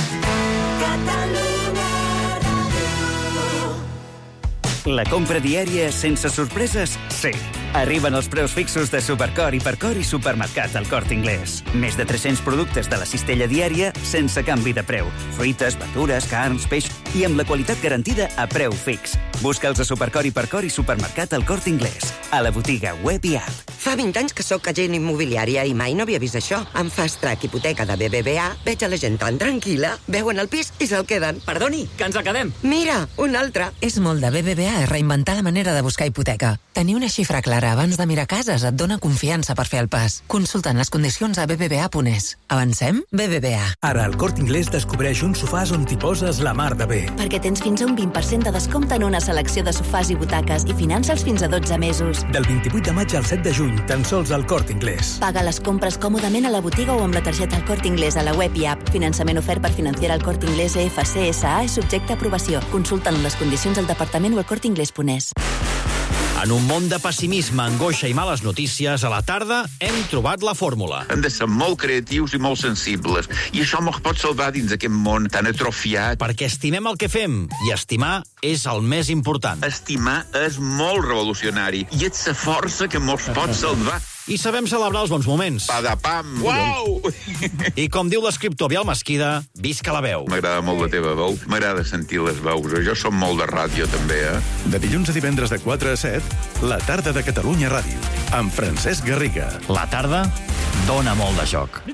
La compra diària sense sorpreses? Sí. Arriben els preus fixos de Supercor, Hipercor i Supermercat al Corte Inglés. Més de tres-cents productes de la cistella diària sense canvi de preu. Fruites, verdures, carns, peix i amb la qualitat garantida a preu fix. Busca'ls a Supercor, Hipercor i Supermercat al Corte Inglés. A la botiga web i app. Fa vint anys que sóc agent immobiliària i mai no havia vist això. Amb Fast Track Hipoteca de B B V A veig a la gent tan tranquil·la, veuen el pis i se'l queden. Perdoni, que ens acabem. Mira, un altre. És molt de B B V A reinventar la manera de buscar hipoteca. Tenir una xifra clara abans de mirar cases et dona confiança per fer el pas. Consultant les condicions a b b v a punt es. Avancem? B B V A. Ara al Corte Inglés descobreix uns sofàs on t'hi poses la mar de bé. Perquè tens fins a un vint per cent de descompte en una selecció de sofàs i butaques i finança'ls fins a dotze mesos. Del vint-i-vuit de maig al set de juny, tan sols al Corte Inglés. Paga les compres còmodament a la botiga o amb la targeta El Corte Inglés a la web i app. Finançament ofert per Financiera El Corte Inglés E F C S A és subjecte a aprovació. Consulten les condicions al departament o al corte inglés punt es. En un món de pessimisme, angoixa i males notícies, a la tarda hem trobat la fórmula. Hem de ser molt creatius i molt sensibles. I això ens pot salvar dins aquest món tan atrofiat. Perquè estimem el que fem, i estimar és el més important. Estimar és molt revolucionari i és la força que ens pot salvar. I sabem celebrar els bons moments. Padapam! Uau! I com diu l'escriptor Biel Mesquida, visca la veu. M'agrada molt la teva veu. M'agrada sentir les veus. Jo som molt de ràdio, també, eh? De dilluns a divendres de quatre a set, la tarda de Catalunya Ràdio, amb Francesc Garriga. La tarda dona molt de joc.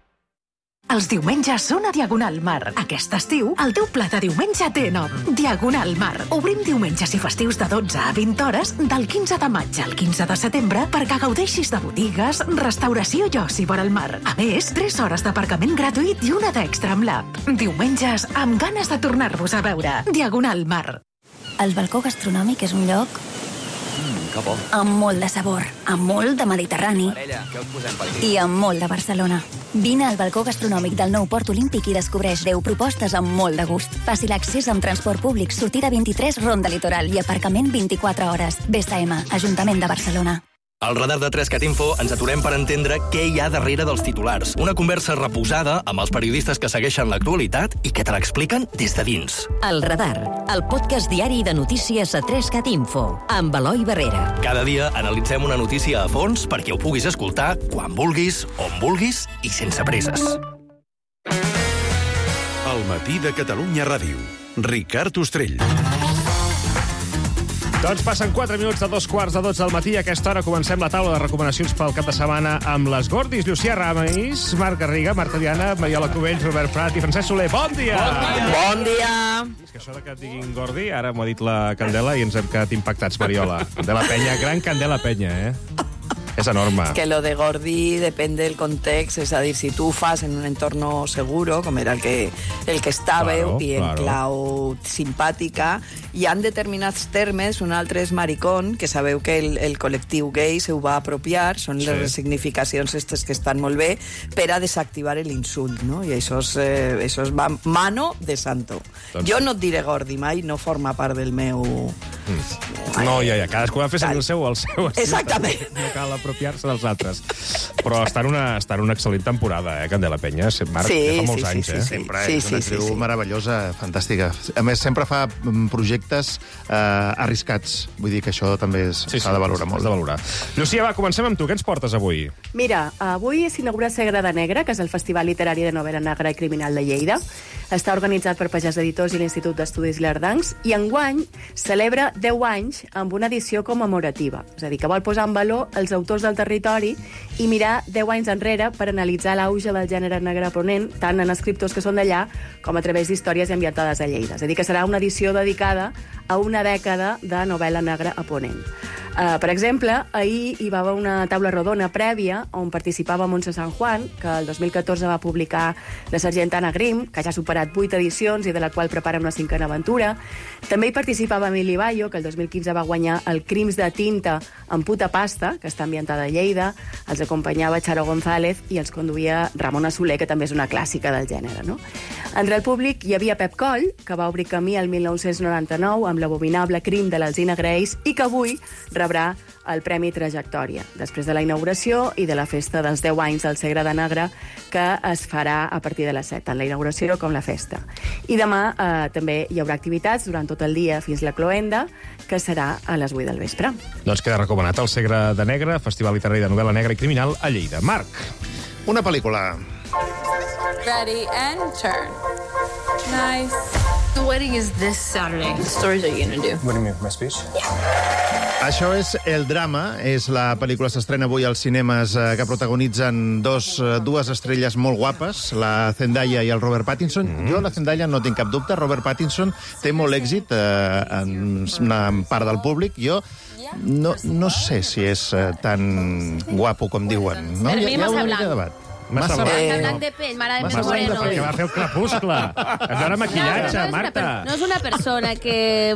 Els diumenges són a Diagonal Mar. Aquest estiu, el teu pla de diumenge té nom. Diagonal Mar. Obrim diumenges i festius de dotze a vint hores del quinze de maig al quinze de setembre perquè gaudeixis de botigues, restauració i oci vora el mar. A més, tres hores d'aparcament gratuït i una d'extra amb l'app. Diumenges amb ganes de tornar-vos a veure. Diagonal Mar. El balcó gastronòmic és un lloc Mm, que bo. amb molt de sabor, amb molt de Mediterrani Parella, què us posem per aquí? i amb molt de Barcelona. Vine al balcó gastronòmic del nou Port Olímpic i descobreix deu propostes amb molt de gust. Fàcil accés amb transport públic, sortida vint-i-tres, Ronda Litoral i aparcament vint-i-quatre hores. B S M, Ajuntament de Barcelona. Al radar de tres cat info ens aturem per entendre què hi ha darrere dels titulars. Una conversa reposada amb els periodistes que segueixen l'actualitat i que te l'expliquen des de dins. El Radar, el podcast diari de notícies a tres cat info, amb Eloi Barrera. Cada dia analitzem una notícia a fons perquè ho puguis escoltar quan vulguis, on vulguis i sense presses. El matí de Catalunya Ràdio. Ricard Ostrell. Doncs passen quatre minuts de dos quarts de dotze del matí. A aquesta hora comencem la taula de recomanacions pel cap de setmana amb les Gordis, Llucia Ramis, Marc Garriga, Marta Diana, Mariola Cubells, Robert Prat i Francesc Soler. Bon dia! Bon dia! Bon dia! És que això de que et diguin Gordi, ara m'ho ha dit la Candela i ens hem quedat impactats, Mariola. Candela Penya, gran Candela Penya, eh? Es enorme. Es que lo de Gordi depende del contexto, es decir, si tú fas en un entorno seguro, como era el que, el que estava, claro, i en claro. clau simpàtica, hi han determinats termes, un altre és maricón, que sabeu que el, el col·lectiu gay se ho va apropiar, són les sí. significacions aquestes que estan molt bé, per a desactivar l'insult, no? I això és, eh, això és mano de santo. Doncs... Jo no et diré Gordi mai, no forma part del meu... Mm. No, ja, ja, cadascú va fer el seu, el seu estil. Exactament. No cal apropiar-se dels altres. Però està en una, està en una excel·lent temporada, eh, Candela Penya. Marc, sí, ja fa molts sí, anys, sí, eh? sí, Sempre, sí, és una sí, actriu sí, sí. meravellosa, fantàstica. A més, sempre fa projectes eh, arriscats. Vull dir que això també s'ha sí, sí, de valorar molt. De valorar. Llucia, va, comencem amb tu. Què ens portes avui? Mira, avui s'inaugura Segrada Negra, que és el Festival Literari de Novel·la Negra i Criminal de Lleida. Està organitzat per Pagès Editors i l'Institut d'Estudis Llardancs i enguany celebra deu anys amb una edició commemorativa. És a dir, que vol posar en valor els autors del territori i mirar deu anys enrere per analitzar l'auge del gènere negre a Ponent, tant en escriptors que són d'allà com a través d'històries ambientades a Lleida. És a dir, que serà una edició dedicada a una dècada de novel·la negra a Ponent. Uh, per exemple, ahir hi va haver una taula rodona prèvia on participava Montse San Juan, que el dos mil catorze va publicar La Sargentana Grimm, que ja ha superat vuit edicions i de la qual prepara una cinquena aventura. També hi participava Emili Bayo, que el dos mil quinze va guanyar el Crims de tinta en puta pasta, que està ambientada a Lleida. Els acompanyava Charo González i els conduïa Ramona Soler, que també és una clàssica del gènere, no? Entre el públic hi havia Pep Coll, que va obrir camí el mil nou-cents noranta-nou amb l'abominable Crim de l'Alzina Grace i que avui rebrà el Premi Trajectòria, després de la inauguració i de la festa dels deu anys del Segrada Negra, que es farà a partir de les set, tant la inauguració com la festa. I demà eh, també hi haurà activitats durant tot el dia fins la cloenda, que serà a les vuit del vespre. Doncs queda recomanat el Segrada Negra, Festival Literari de Novel·la Negra i Criminal a Lleida. Marc. Una pel·lícula. Ready and turn. Nice. The wedding is this Saturday. What stories are you going to do? What do you mean, my speech? Això és El Drama, és la pel·lícula s'estrena avui als cinemes eh, que protagonitzen dos, eh, dues estrelles molt guapes, la Zendaya i el Robert Pattinson. Mm-hmm. Jo la Zendaya no tinc cap dubte, Robert Pattinson té molt èxit eh, en una part del públic. Jo no, no sé si és eh, tan guapo com diuen. No? Per mi hi ha, hi ha massa una mica blanc. de debat. Massa, Massa massa blanc. blanc de pell, m'agrada més Massa blanc de moreno. pell, que va fer el crepuscle. Això era maquillatge, no, no Marta. Una, no és una persona que...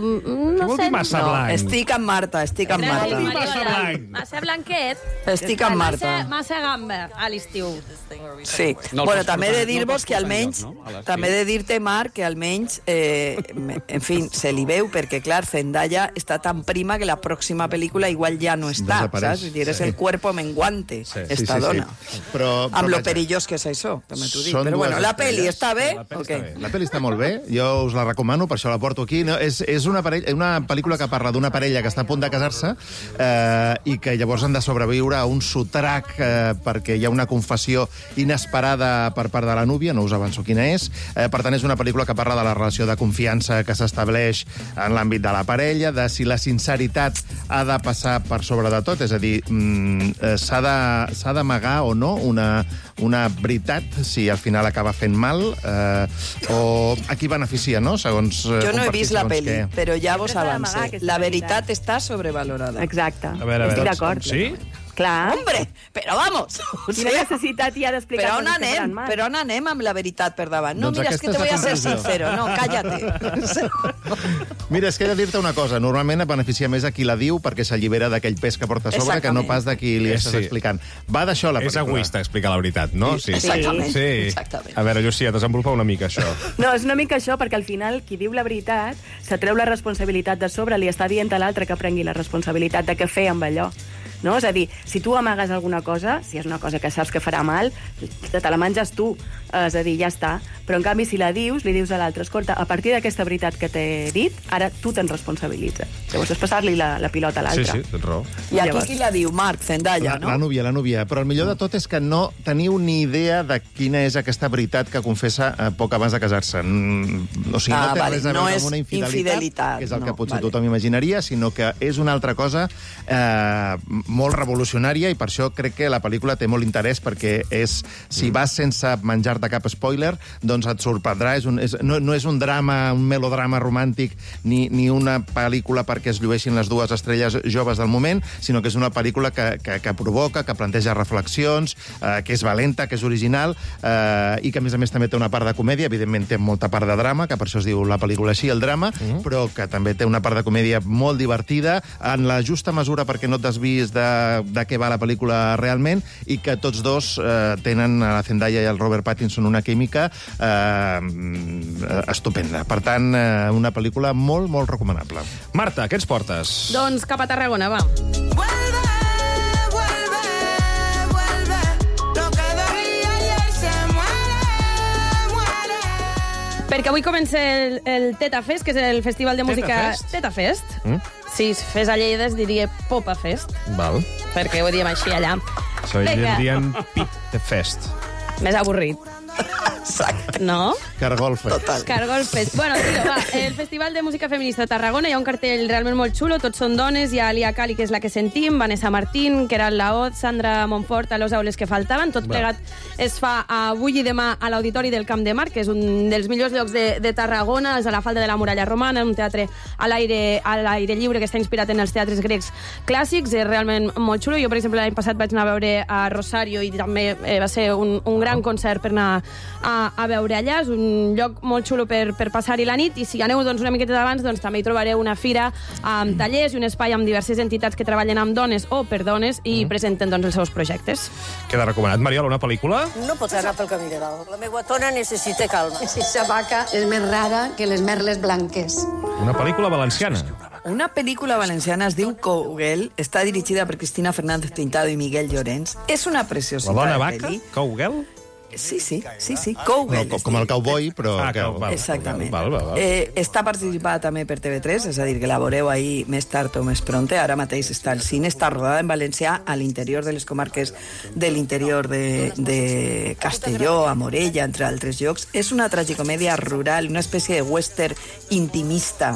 No Què vol sé, dir massa no, blanc? estic amb Marta, estic amb Gràcies, Marta. Mariola. Massa blanc. Massa blanquet. Estic amb Marta. Massa, massa gamba a l'estiu. Sí. No bueno, pots també he de portar- no dir-vos pots que portar almenys, enlloc, no? A l'estiu. també he de dir-te, Marc, que almenys, eh, en fi, se li veu, perquè, clar, Zendaya està tan prima que la pròxima pel·lícula igual ja no està, Desapareix, saps? És, sí. el cuerpo menguante, Sí, esta sí, sí, dona. sí. Però, Amb però lo vaja, perillós que és això, també t'ho dic. són Però bueno, dues la peli estrelles. està bé? La peli o està què? bé. La pel·li està molt bé, jo us la recomano, per això la porto aquí. No, és és una, parella, una pel·lícula que parla d'una parella que està a punt de casar-se eh, i que llavors han de sobreviure a un sotrac eh, perquè hi ha una confessió inesperada per part de la núvia, no us avanço quina és. Eh, per tant, és una pel·lícula que parla de la relació de confiança que s'estableix en l'àmbit de la parella, de si la sinceritat ha de passar per sobre de tot, és a dir, mm, eh, s'ha de- s'ha d'amagar o no una, una veritat, si al final acaba fent mal, eh, o a qui beneficia, no? Segons, eh, Jo no he compartir vist la segons pel·li, què. però ja vos Sempre s'ha d'amagar avance. aquesta La veritat. veritat està sobrevalorada. Exacte. A veure, a veure. Estic d'acord. Sí? Clar. Hombre, però vamos! O Quina necessitat hi ha d'explicar però on coses que anem? faran mal? Però on anem amb la veritat per davant? No, Doncs mira, és aquesta que te és voy la a ser conclusió. sincero. No, cállate. Mira, és que he de dir-te una cosa. Normalment beneficia més a qui la diu perquè s'allibera d'aquell pes que porta a sobre que no pas de qui li Eh, estàs sí. explicant. Va d'això, la És pel·lícula. egoista explicar la veritat, no? Sí, exactament, Sí. exactament. A veure, Llucia, desenvolupa una mica això. No, és una mica això, perquè al final qui diu la veritat se treu la responsabilitat de sobre, li està dient a l'altre que prengui la responsabilitat de què fer amb allò. no? És a dir, si tu amagues alguna cosa, si és una cosa que saps que farà mal, te la menges tu, és a dir, ja està. Però, en canvi, si la dius, li dius a l'altre, escolta, a partir d'aquesta veritat que t'he dit, ara tu te'n responsabilitzes. Llavors és passar-li la, la pilota a l'altre. Sí, sí, tens raó. I aquí qui la diu? Marc, Zendaya, no? La núvia, la núvia. Però el millor de tot és que no teniu ni idea de quina és aquesta veritat que confessa eh, poc abans de casar-se. O sigui, no Ah, té vale, res a no veure és amb una infidelitat, infidelitat, que és el no, que potser vale. tothom imaginaria, sinó que és una altra cosa eh, molt revolucionària, i per això crec que la pel·lícula té molt interès, perquè és, si vas sense menjar-te cap spoiler, doncs et sorprendrà. És un, és, no, no és un drama, un melodrama romàntic, ni, ni una pel·lícula perquè es llueixin les dues estrelles joves del moment, sinó que és una pel·lícula que, que, que provoca, que planteja reflexions, eh, que és valenta, que és original, eh, i que, a més a més, també té una part de comèdia. Evidentment, té molta part de drama, que per això es diu la pel·lícula així, el drama, mm-hmm. però que també té una part de comèdia molt divertida, en la justa mesura perquè no et desviïs de, de què va la pel·lícula realment, i que tots dos eh, tenen, a la Zendaya i el Robert Pattinson, una química eh, estupenda. Per tant, eh, una pel·lícula molt, molt recomanable. Marta, què ens portes? Doncs cap a Tarragona, va. Perquè avui comença el, el Teta Fest, que és el festival de música... Fest? Teta Fest? Mm? Si fes a Lleida es diria Popa Fest, Val. perquè ho diem així allà. Això Vinga. dirien Pit de Fest. Més avorrit. No? Cargol Fest. Total. Cargol Fest. Bueno, tio, va, el Festival de Música Feminista de Tarragona, hi ha un cartell realment molt xulo, tots són dones, hi ha Lia Cali, que és la que sentim, Vanessa Martín, Queralt Laoz, Sandra Montfort, a les aules que faltaven, tot plegat es fa avui i demà a l'Auditori del Camp de Mar, que és un dels millors llocs de, de Tarragona, és a la falda de la muralla romana, un teatre a l'aire a l'aire lliure que està inspirat en els teatres grecs clàssics, és realment molt xulo. Jo, per exemple, l'any passat vaig anar a veure a Rosario i també eh, va ser un, un gran concert per anar a, a veure allà. És un lloc molt xulo per, per passar-hi la nit, i si aneu doncs, una miqueta d'abans, doncs, també hi trobareu una fira amb tallers i un espai amb diverses entitats que treballen amb dones o per dones i mm. presenten doncs, els seus projectes. Queda recomanat. Mariola, una pel·lícula? No pots anar pel camí de dalt. La meva tona necessita calma. Aquesta vaca és més rara que les merles blanques. Una pel·lícula valenciana. Una pel·lícula valenciana es diu Cowgirl, està dirigida per Cristina Fernández Pintado i Miguel Llorens. És una preciositat. La dona de vaca? peli. Cowgirl? Sí, sí, sí, sí, Cowgirl. No, com el cowboy, però... Ah, que... val, Exactament. Val, val, val. Eh, està participada també per T V tres, és a dir, que la veureu ahir més tard o més pronte. Ara mateix està al cine, està rodada en valencià a l'interior de les comarques de l'interior de, de Castelló, a Morella, entre altres llocs. És una tragicomèdia rural, una espècie de western intimista,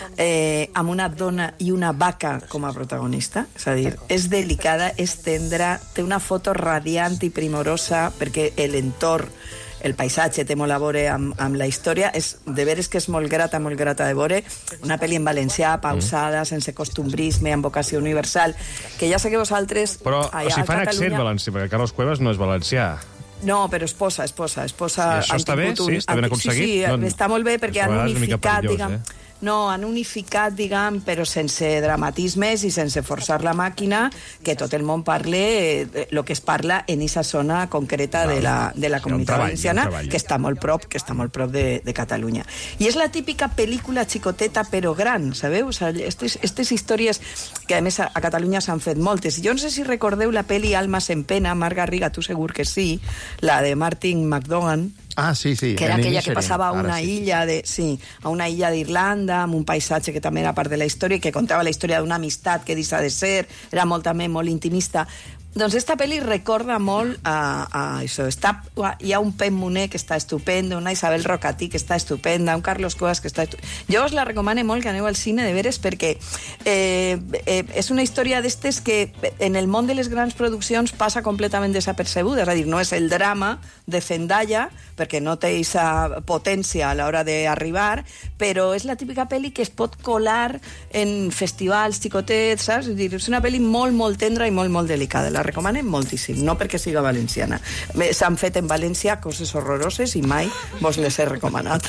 eh, amb una dona i una vaca com a protagonista. És a dir, és delicada, és tendra, té una foto radiant i primorosa, perquè l'entorn, el paisatge té molt a veure amb, amb la història. És, de veres que és molt grata, molt grata de veure. Una pel·li en valencià, pausada, mm. sense costumbrisme, amb vocació universal, que ja sé que vosaltres... Però allà, o sigui, fan Catalunya... accent valencià, perquè Carlos Cuevas no és valencià. No, però es posa, es posa, es posa... I això està bé? Un... Sí, està ben aconseguit? Sí, sí, no, està molt bé perquè han unificat, diguem... Eh? No, han unificat, diguem, però sense dramatismes i sense forçar la màquina, que tot el món parle eh, el que es parla en aquesta zona concreta de la, de la comunitat treball, valenciana, que està molt prop, que està molt prop de, de Catalunya. I és la típica pel·lícula xicoteta però gran, sabeu? O sigui, estes, estes històries que a més a, a Catalunya s'han fet moltes. Jo no sé si recordeu la pel·li Almas en pena, Marc Garriga, tu segur que sí, la de Martin McDonagh, Ah, sí, sí. que era aquella que Inixerin. passava a una Ara sí. illa de, sí, a una illa d'Irlanda, amb un paisatge que també era part de la història, que contava la història d'una amistat que deixa de ser, era molt també molt intimista. Doncs esta pel·li recorda molt a, a això. Està, hi ha un Pep Moner que està estupendo, una Isabel Rocatí que està estupenda, un Carlos Cuevas que està estupendo. Jo us la recomano molt que aneu al cine de veres, perquè eh, eh, és una història d'estes que en el món de les grans produccions passa completament desapercebuda. És a dir, no és el drama de Zendaya, perquè no té aquesta potència a l'hora d'arribar, però és la típica pel·li que es pot colar en festivals xicotets, saps? És, dir, és una pel·li molt, molt tendra i molt, molt delicada. La recomanem moltíssim, no perquè siga valenciana. S'han fet en València coses horroroses i mai vos les he recomanat.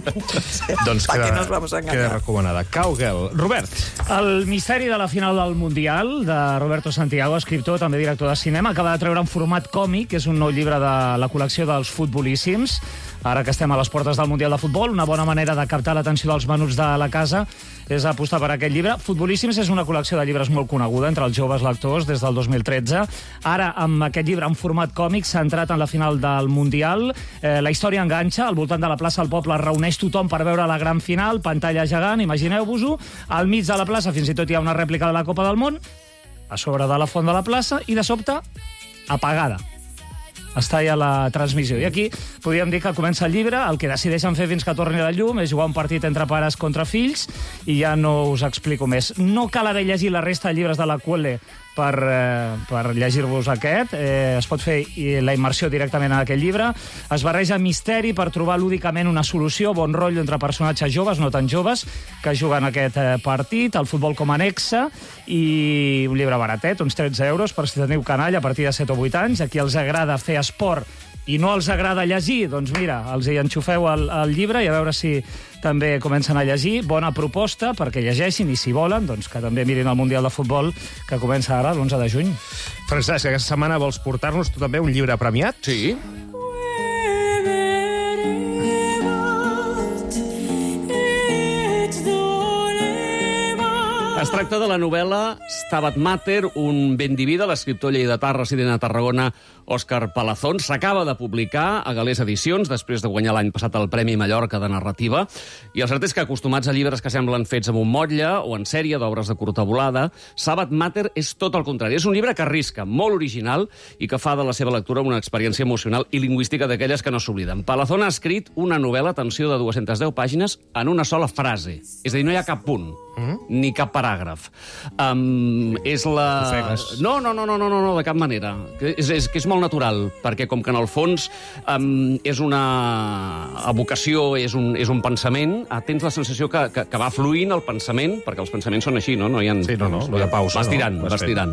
Doncs Pa queda, que no ens vamos a enganyar. queda recomanada. Cowgirl. Robert. El misteri de la final del Mundial, de Roberto Santiago, escriptor, també director de cinema, acaba de treure en format còmic, que és un nou llibre de la col·lecció dels futbolíssims. Ara que estem a les portes del Mundial de Futbol, una bona manera de captar l'atenció dels menuts de la casa és apostar per aquest llibre. Futbolíssims és una col·lecció de llibres molt coneguda entre els joves lectors des del dos mil tretze. Ara, amb aquest llibre en format còmic, centrat en la final del Mundial, eh, la història enganxa, al voltant de la plaça del poble es reuneix tothom per veure la gran final, pantalla gegant, imagineu-vos-ho, al mig de la plaça fins i tot hi ha una rèplica de la Copa del Món, a sobre de la font de la plaça, i de sobte, apagada. Està ja la transmissió. I aquí podríem dir que comença el llibre, el que decideixen fer fins que torni la llum és jugar un partit entre pares contra fills, i ja no us explico més. No cal haver llegit la resta de llibres de la Quelle per, eh, per llegir-vos aquest. Eh, es pot fer la immersió directament en aquest llibre. Es barreja misteri per trobar lúdicament una solució, bon rotllo entre personatges joves, no tan joves, que juguen aquest eh, partit, el futbol com a anexa, i un llibre baratet, uns tretze euros, per si teniu canalla a partir de set o vuit anys. Aquí els agrada fer esport i no els agrada llegir, doncs mira, els hi enxufeu el, el llibre i a veure si també comencen a llegir. Bona proposta perquè llegeixin, i si volen, doncs que també mirin el Mundial de Futbol, que comença ara, l'onze de juny. Francesc, aquesta setmana vols portar-nos tu també un llibre premiat? Sí. Es tracta de la novel·la Stabat Mater, un ben diví de l'escriptor lleidatà resident a Tarragona, Òscar Palazón. S'acaba de publicar a Galés Edicions, després de guanyar l'any passat el Premi Mallorca de Narrativa. I el cert és que, acostumats a llibres que semblen fets amb un motlle o en sèrie d'obres de curta volada, Stabat Mater és tot el contrari. És un llibre que arrisca, molt original, i que fa de la seva lectura una experiència emocional i lingüística d'aquelles que no s'obliden. Palazón ha escrit una novel·la, atenció, de dues-centes deu pàgines en una sola frase. És a dir, no hi ha cap punt, mm? ni cap paràgraf. Um, és la... No, no, no, no, no, no, de cap manera. És, és que és molt natural, perquè com que en el fons um, és una evocació, és un, és un pensament, tens la sensació que, que, que va fluint el pensament, perquè els pensaments són així, no? No hi ha, sí, no, no, no hi ha pausa. Vas tirant, no? vas tirant.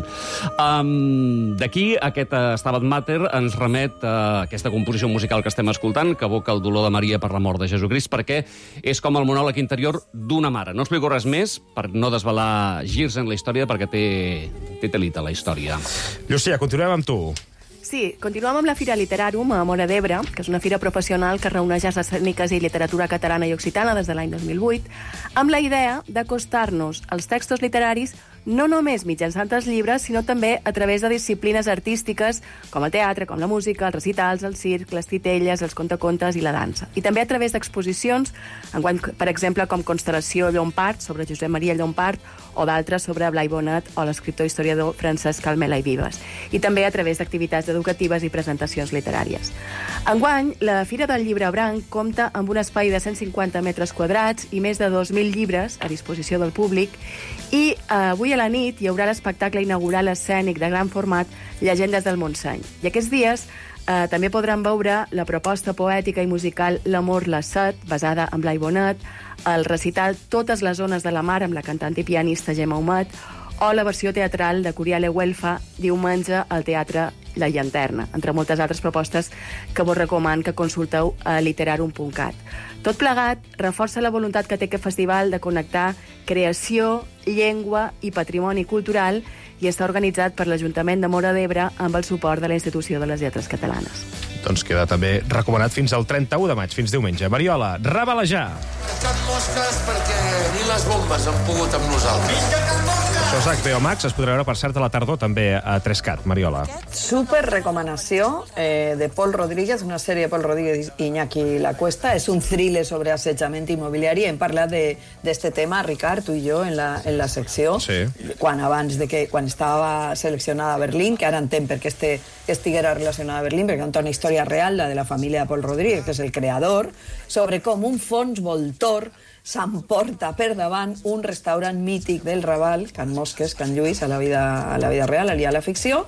Um, D'aquí, aquest uh, Stabat Mater ens remet a aquesta composició musical que estem escoltant, que evoca el dolor de Maria per la mort de Jesucrist, perquè és com el monòleg interior d'una mare. No explico res més per no desvelar girs en la història, perquè té, té telita la història. Llucia, continuem amb tu. Sí, continuem amb la Fira Literàrum a Móra d'Ebre, que és una fira professional que reuneix arts escèniques i literatura catalana i occitana des de l'any dos mil vuit, amb la idea d'acostar-nos als textos literaris no només mitjançant els llibres, sinó també a través de disciplines artístiques com el teatre, com la música, els recitals, el circ, les titelles, els contacontes i la dansa. I també a través d'exposicions, enguany, per exemple, com Constel·lació Llompart, sobre Josep Maria Llompart, o d'altres sobre Blai Bonet o l'escriptor historiador Francesc Calmela i Vives. I també a través d'activitats educatives i presentacions literàries. Enguany, la Fira del Llibre Branc compta amb un espai de cent cinquanta metres quadrats i més de dos mil llibres a disposició del públic, i eh, avui a la nit hi haurà l'espectacle inaugural escènic de gran format Llegendes del Montseny. I aquests dies eh, també podran veure la proposta poètica i musical L'amor, la set, basada en Blai Bonet, el recital Totes les ones de la mar amb la cantant i pianista Gemma Humet, o la versió teatral de Curiale Huelfa, diumenge al Teatre La Llanterna, entre moltes altres propostes que vos recoman que consulteu a literarum punt cat. Tot plegat reforça la voluntat que té aquest festival de connectar creació, llengua i patrimoni cultural, i està organitzat per l'Ajuntament de Móra d'Ebre amb el suport de la Institució de les Lletres Catalanes. Doncs queda també recomanat fins al trenta-u de maig, fins diumenge. Mariola, rebelejar! Cap mosques perquè ni les bombes han pogut amb nosaltres. Vinga, Can Mosques! Això és H B O Max, es podrà veure, per cert, a la tardor també a tres cat, Mariola. Super recomanació eh, de Pol Rodríguez, una sèrie de Pol Rodríguez i Iñaki La Cuesta. És un thriller sobre assetjament immobiliari. Hem parlat d'este tema, Ricard, tu i jo, en la, en la secció, sí. quan abans de que, quan estava seleccionada a Berlín, que ara entenc per què este, estiguera relacionada a Berlín, perquè conta una història real, la de la família de Pol Rodríguez, que és el creador, sobre com un fons voltor s'emporta per davant un restaurant mític del Raval, Can Mosques, Can Lluís, a la vida, a la vida real, allà a la ficció,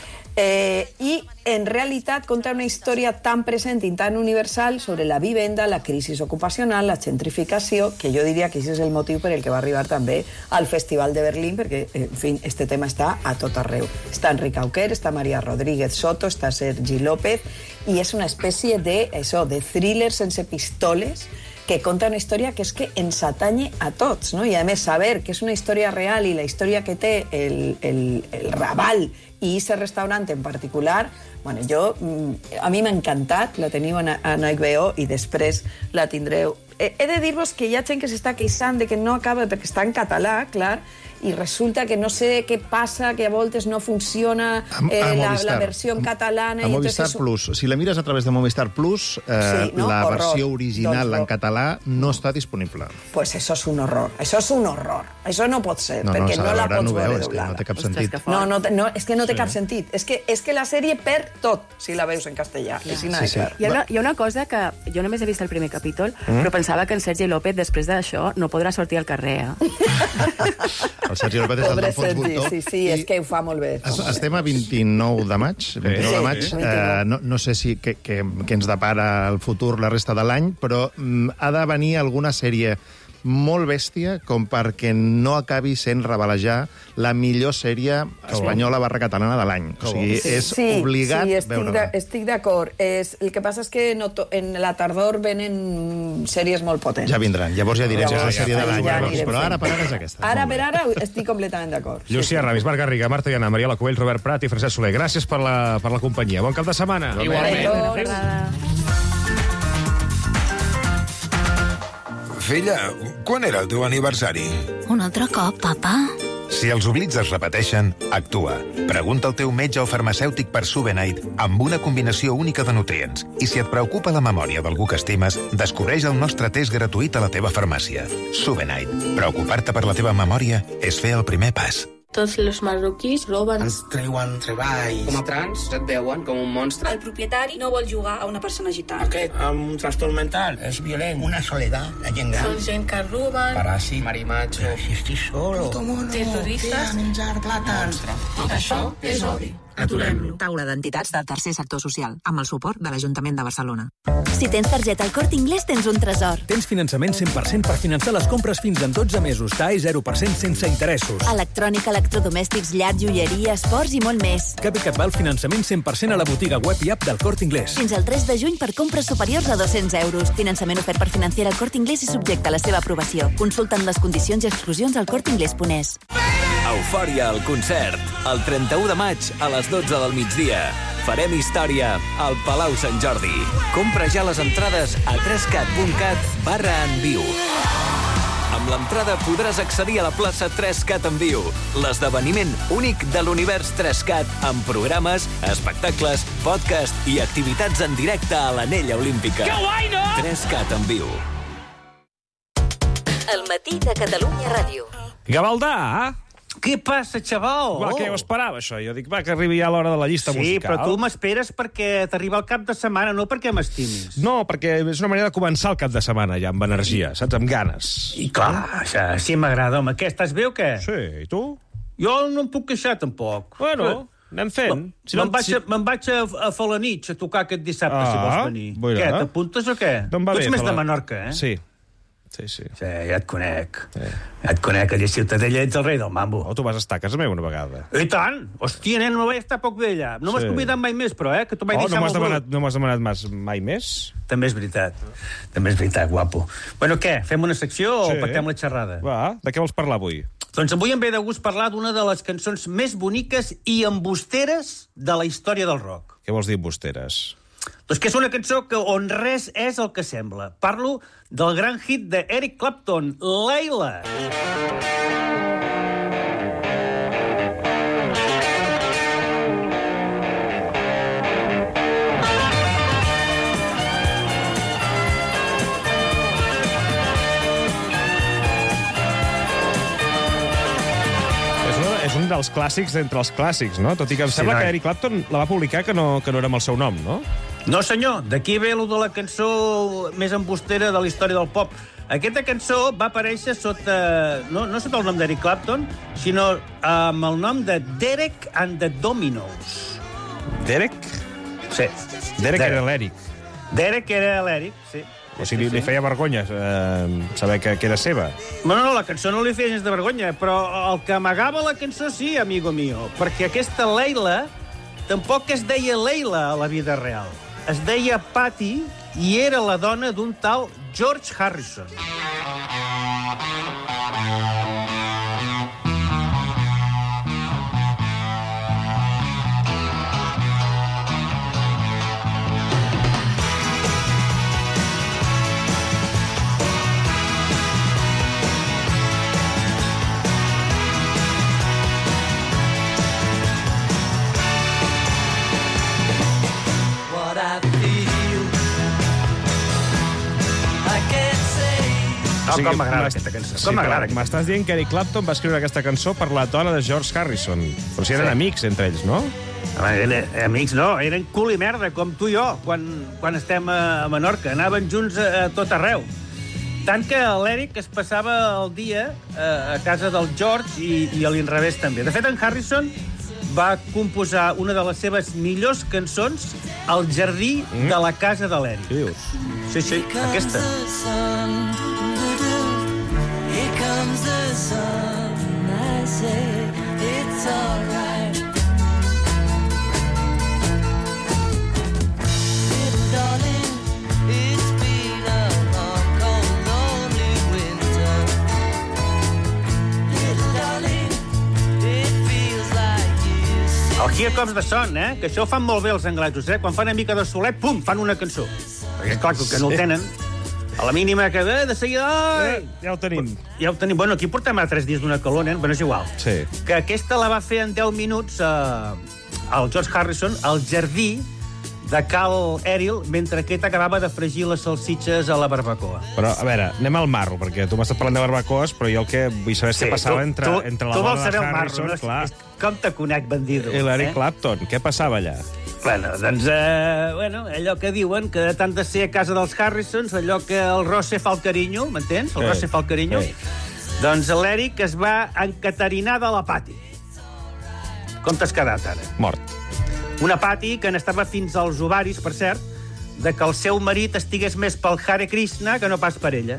eh, i en realitat conta una història tan present i tan universal sobre la vivenda, la crisi ocupacional, la gentrificació, que jo diria que aquest és el motiu per el que va arribar també al Festival de Berlín, perquè, en fi, este tema està a tot arreu. Està Enric Auquer, està Maria Rodríguez Soto, està Sergi López, i és una espècie de, això, de thriller sense pistoles, que conta una història que és que ens atanye a tots, no? I a més saber que és una història real i la història que té el, el, el Raval i aquest restaurant en particular, bueno, jo, a mi m'ha encantat, la teniu en, en H B O i després la tindreu. He, he de dir-vos que hi ha gent que s'està queixant de que no acaba perquè està en català, clar, i resulta que no sé què passa, que a voltes no funciona eh, a, a la, la versió en catalana. A Movistar entonces... Plus. Si la mires a través de Movistar Plus, eh, sí, no? la horror. versió original doncs, en català no està disponible. Pues això és un horror. Això és un horror. Això no pot ser, no, perquè no, no la pots no veure veu, doblada. No té cap sentit. No, no, no, és que no té sí. cap sentit. És que, és que la sèrie perd tot si la veus en castellà. Ja. Sí, sí. Hi, ha una, hi ha una cosa que jo només he vist el primer capítol, mm? però pensava que en Sergi López, després d'això, no podrà sortir al carrer. Eh? El Sergi López és el d'Alfons Bultó. Sí, sí, és que ho fa molt bé. Estem a vint-i-nou de maig, vint-i-nou de maig. Eh, no, no sé si que, que, que ens depara el futur la resta de l'any, però mm, ha de venir alguna sèrie molt bèstia com perquè no acabi sent revelejar la millor sèrie espanyola barra catalana de l'any. O sigui, sí, és sí, obligat sí, estic veure-la. De, estic d'acord. El que passa és que no to, en la tardor venen sèries molt potents. Ja vindran. Llavors ja direm si és la sèrie de l'any. Ja Però ara per ara és aquesta. Ara per ara estic completament d'acord. Llucia Ramis, Marc Garriga, Marta Llana, Mariela Coelh, Robert Prat i Francesc Soler. Gràcies per la, per la companyia. Bon cap de setmana. Igualment. Filla, quan era el teu aniversari? Un altre cop, papa? Si els oblits es repeteixen, actua. Pregunta al teu metge o farmacèutic per Subenite amb una combinació única de nutrients. I si et preocupa la memòria d'algú que estimes, descobreix el nostre test gratuït a la teva farmàcia. Subenite. Preocupar-te per la teva memòria és fer el primer pas. Tots els marroquís roben. Ens treuen treball. Com a trans et veuen com un monstre. El propietari no vol jugar a una persona gitana. Aquest, amb un trastorn mental, és violent. Una soledat, la gent gran. Són gent que roben. Paràsit, marimacho. Si estic solo. Terroristes. Menjar plàtans. Tot això és odi. Aturem-lo. Taula d'entitats del tercer sector social, amb el suport de l'Ajuntament de Barcelona. Si tens targeta al Corte Inglés, tens un tresor. Tens finançament cent per cent per finançar les compres fins en dotze mesos. T A E zero per cent sense interessos. Electrònica, electrodomèstics, llar, joieria, esports i molt més. Cap i Catval, finançament cent per cent a la botiga web i app del Corte Inglés. Fins al tres de juny per compres superiors a dos-cents euros. Finançament ofert per Financiera al Corte Inglés i subjecte a la seva aprovació. Consulten les condicions i exclusions al corte inglés punt es. Eufòria al concert. El trenta-u de maig a les dotze del migdia. Farem història al Palau Sant Jordi. Compra ja les entrades a trescat punt cat barra en viu. Amb l'entrada podràs accedir a la plaça tres-cat en viu, l'esdeveniment únic de l'univers tres-cat amb programes, espectacles, podcast i activitats en directe a l'Anella Olímpica. Que guai, no? tres-cat en viu. El matí de Catalunya Ràdio. Gavaldà! Què passa, xaval? Va, què ho esperava, això? Jo dic, va, que arribi ja l'hora de la llista sí, musical. Sí, però tu m'esperes perquè t'arriba el cap de setmana, no perquè m'estimis. No, perquè és una manera de començar el cap de setmana ja, amb energia, saps? Amb ganes. I clar, això sí m'agrada, home. Què, estàs bé o què? Sí, i tu? Jo no em puc queixar, tampoc. Bueno, anem fent. Si me'n no, vaig, si... me vaig a, a Falanitx a tocar aquest dissabte, ah, si vols venir. Bueno. Què, t'apuntes o què? D'on va tu ets bé, més Fala... de Menorca, eh? Sí. Sí, sí. Sí, ja et conec. Sí. Ja et conec, allà a Ciutadella ets el rei del mambo. Oh, tu vas estar a casa meva una vegada. I tant! Hòstia, nen, no vaig estar poc d'ella. No sí. m'has convidat mai més, però, eh? Que tu vaig oh, deixar no molt demanat, no m'has demanat mas, mai més? També és veritat. També és veritat, guapo. Bueno, què? Fem una secció sí. o patem la xerrada? Va, de què vols parlar avui? Doncs avui em ve de gust parlar d'una de les cançons més boniques i embusteres de la història del rock. Què vols dir embusteres? Doncs que és una cançó que on res és el que sembla. Parlo del gran hit de Eric Clapton, Layla. És un dels clàssics d'entre els clàssics, no? Tot i que em sí, sembla no. que Eric Clapton la va publicar que no, que no era amb el seu nom, no? No, senyor. D'aquí ve lo de la cançó més embustera de la història del pop. Aquesta cançó va aparèixer sota... No, no sota el nom d'Eric Clapton, sinó amb el nom de Derek and the Dominos. Derek? Sí. Derek, Derek. era l'Eric. Derek era l'Eric, sí. O sigui, sí, sí. li feia vergonya eh, saber que, que era seva. No, no, la cançó no li feia gens de vergonya, però el que amagava la cançó sí, amigo mío, perquè aquesta Layla tampoc es deia Layla a la vida real. Es deia Patty i era la dona d'un tal George Harrison. O sigui, com m'agrada m'est- aquesta cançó. Sí, Com m'agrada però M'estàs dient que Eric Clapton va escriure aquesta cançó per la dona de George Harrison. Però si eren Sí. amics entre ells, no? Home, eren, amics no, eren cul i merda, com tu i jo, quan, quan estem a Menorca. Anaven junts a, a tot arreu. Tant que l'Eric es passava el dia a, a casa del George i, i a l'inrevés també. De fet, en Harrison va composar una de les seves millors cançons al jardí mm. de la casa de l'Eric. Què dius? Sí, sí, aquesta. Here comes the sun, I say it's all right. Little darling, it's been a long, cold, lonely winter. Little darling, it feels like years. El Here Comes the Sun, eh? Que això ho fan molt bé els anglesos, eh? Quan fan una mica de solet, pum, fan una cançó. Perquè, clar, que no el tenen. A la mínima que ve, de seguida... Ai! Ja ho tenim. Ja ho tenim. Bueno, aquí portem a tres dies d'una calor, eh? Bueno, és igual. Sí. Que aquesta la va fer en deu minuts eh, el George Harrison al jardí de Cal Eril, mentre aquest acabava de fregir les salsitxes a la barbacoa. Però, a veure, anem al marro, perquè tu m'estàs parlant de barbacoes, però jo el que vull saber és què passava tu, entre, tu, entre la tu vols dona Tota saber de el Harrison, marro, no? clar, És, és, com te conec, bandido. i l'Eric eh? Clapton. Què passava allà? Bueno, doncs, eh, bueno, allò que diuen, que de tant de ser a casa dels Harrisons, allò que el Rosse fa el carinyo, m'entens? El Sí. Rosse fa el carinyo. Sí. Doncs l'Eric es va encatarinar de la Patti. Com t'has quedat, ara? Mort. Una Patti que n'estava fins als ovaris, per cert, de que el seu marit estigués més pel Hare Krishna que no pas per ella.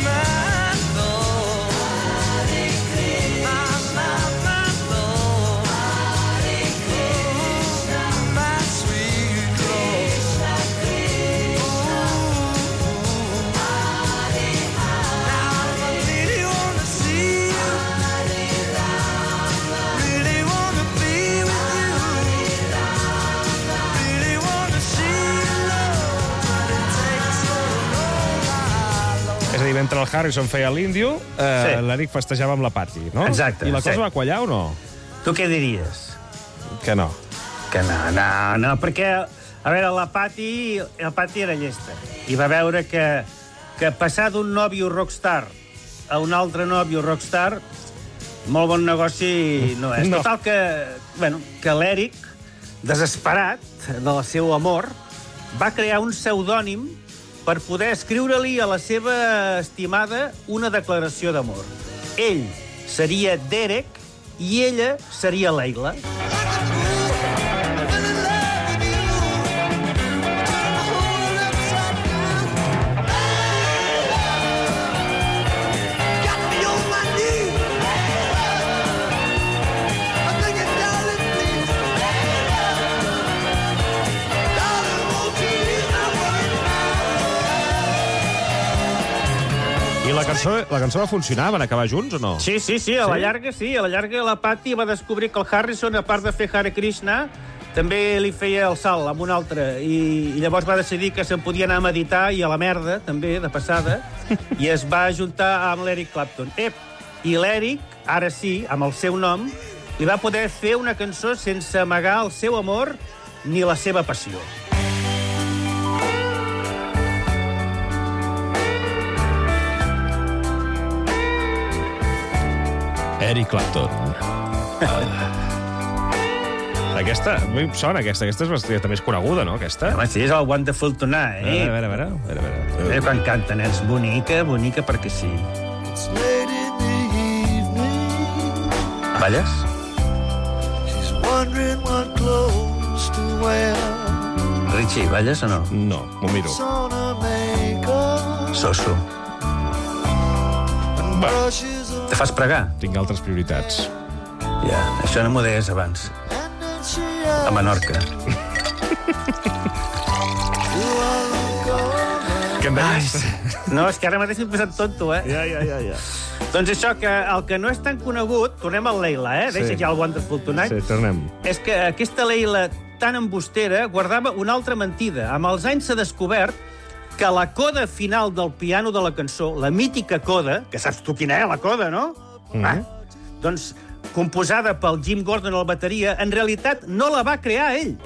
És a dir, mentre el Harrison feia l'índio, eh, Sí. l'Eric festejava amb la Patti, no? Exacte, I la cosa sí. va quallar o no? Tu què diries? Que no. Que no, no, no, perquè, a veure, la Patti, la Patti era llesta. I va veure que, que passar d'un nòvio rockstar a un altre nòvio rockstar, molt bon negoci no és. No. Total que, bueno, que l'Eric, desesperat del seu amor, va crear un pseudònim per poder escriure-li a la seva estimada una declaració d'amor. Ell seria Derek i ella seria Leila. I la cançó, la cançó va funcionar? Van acabar junts o no? Sí, sí, sí, a la Sí? llarga sí. A la llarga la Patti va descobrir que el Harrison, a part de fer Hare Krishna, també li feia el salt amb un altre. I, i llavors va decidir que se'n podia anar a meditar i a la merda, també, de passada, i es va ajuntar amb l'Eric Clapton. Ep, i l'Eric, ara sí, amb el seu nom, li va poder fer una cançó sense amagar el seu amor ni la seva passió. Eric Clapton. Aquesta, a mi em sona, aquesta. Aquesta és bastant, també és coneguda, no, aquesta? Home, sí, és el Wonderful Tonight, A eh? veure, a veure, a veure. A veure. Eh, quan canten, és bonica, bonica perquè sí. Balles? Richie, balles o no? No, m'ho miro. Soso. Va, Te fas pregar? tinc altres prioritats. Ja, això no m'ho deies abans. A Menorca. Què em deies? No, és que ara mateix m'he posat tonto, eh? Ja, ja, ja, ja. Doncs això, que el que no és tan conegut, tornem al Leila, eh? Sí. Deixa ja el Wonderful Tonight. Sí, tornem. És que aquesta Leila tan embustera guardava una altra mentida. Amb els anys s'ha descobert que la coda final del piano de la cançó, la mítica coda, que saps tu quina és, la coda, no? Mm-hmm. Ah, doncs, composada pel Jim Gordon a la bateria, en realitat no la va crear ell.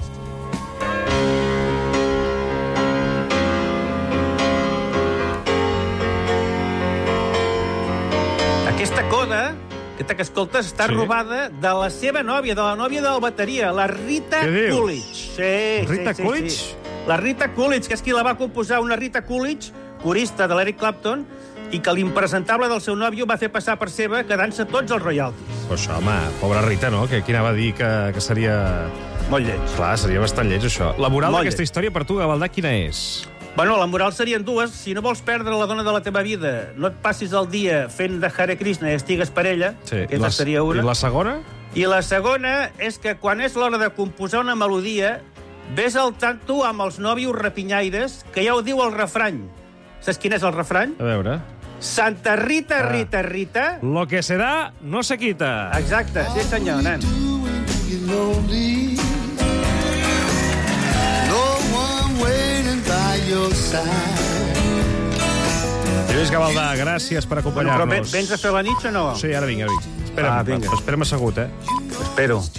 Aquesta coda, aquesta que escoltes, està Sí. robada de la seva nòvia, de la nòvia de la bateria, la Rita Què dius? Coolidge. Sí, Rita sí, sí, Coolidge? Sí. La Rita Coolidge, que és qui la va composar, una Rita Coolidge, corista de l'Eric Clapton, i que l'impresentable del seu nòvio va fer passar per seva quedant-se tots els royalties. Però això, home, pobra Rita, no? Que qui anava a dir que, que seria... Molt lleig. Clar, seria bastant lleig, això. La moral Molt d'aquesta lleig. història per tu, Gavaldà, quina és? Bueno, la moral serien dues. Si no vols perdre la dona de la teva vida, no et passis el dia fent de Hare Krishna i estigues per ella. Sí. I Aquesta la, seria una. I la segona? I la segona és que quan és l'hora de composar una melodia, ves al tanto amb els nòvios rapinyaires, que ja ho diu el refrany. Saps quin és el refrany? A veure... Santa Rita, Ah. Rita, Rita... Lo que se da, no se quita. Exacte, sí senyor, nen. Lluís Gavaldà, gràcies per Bueno, però acompanyar-nos. vens a fer la nit o no? Sí, ara vinc, ara vinc. Espera'm, Ah, vinga. espera'm assegut, eh? Espero.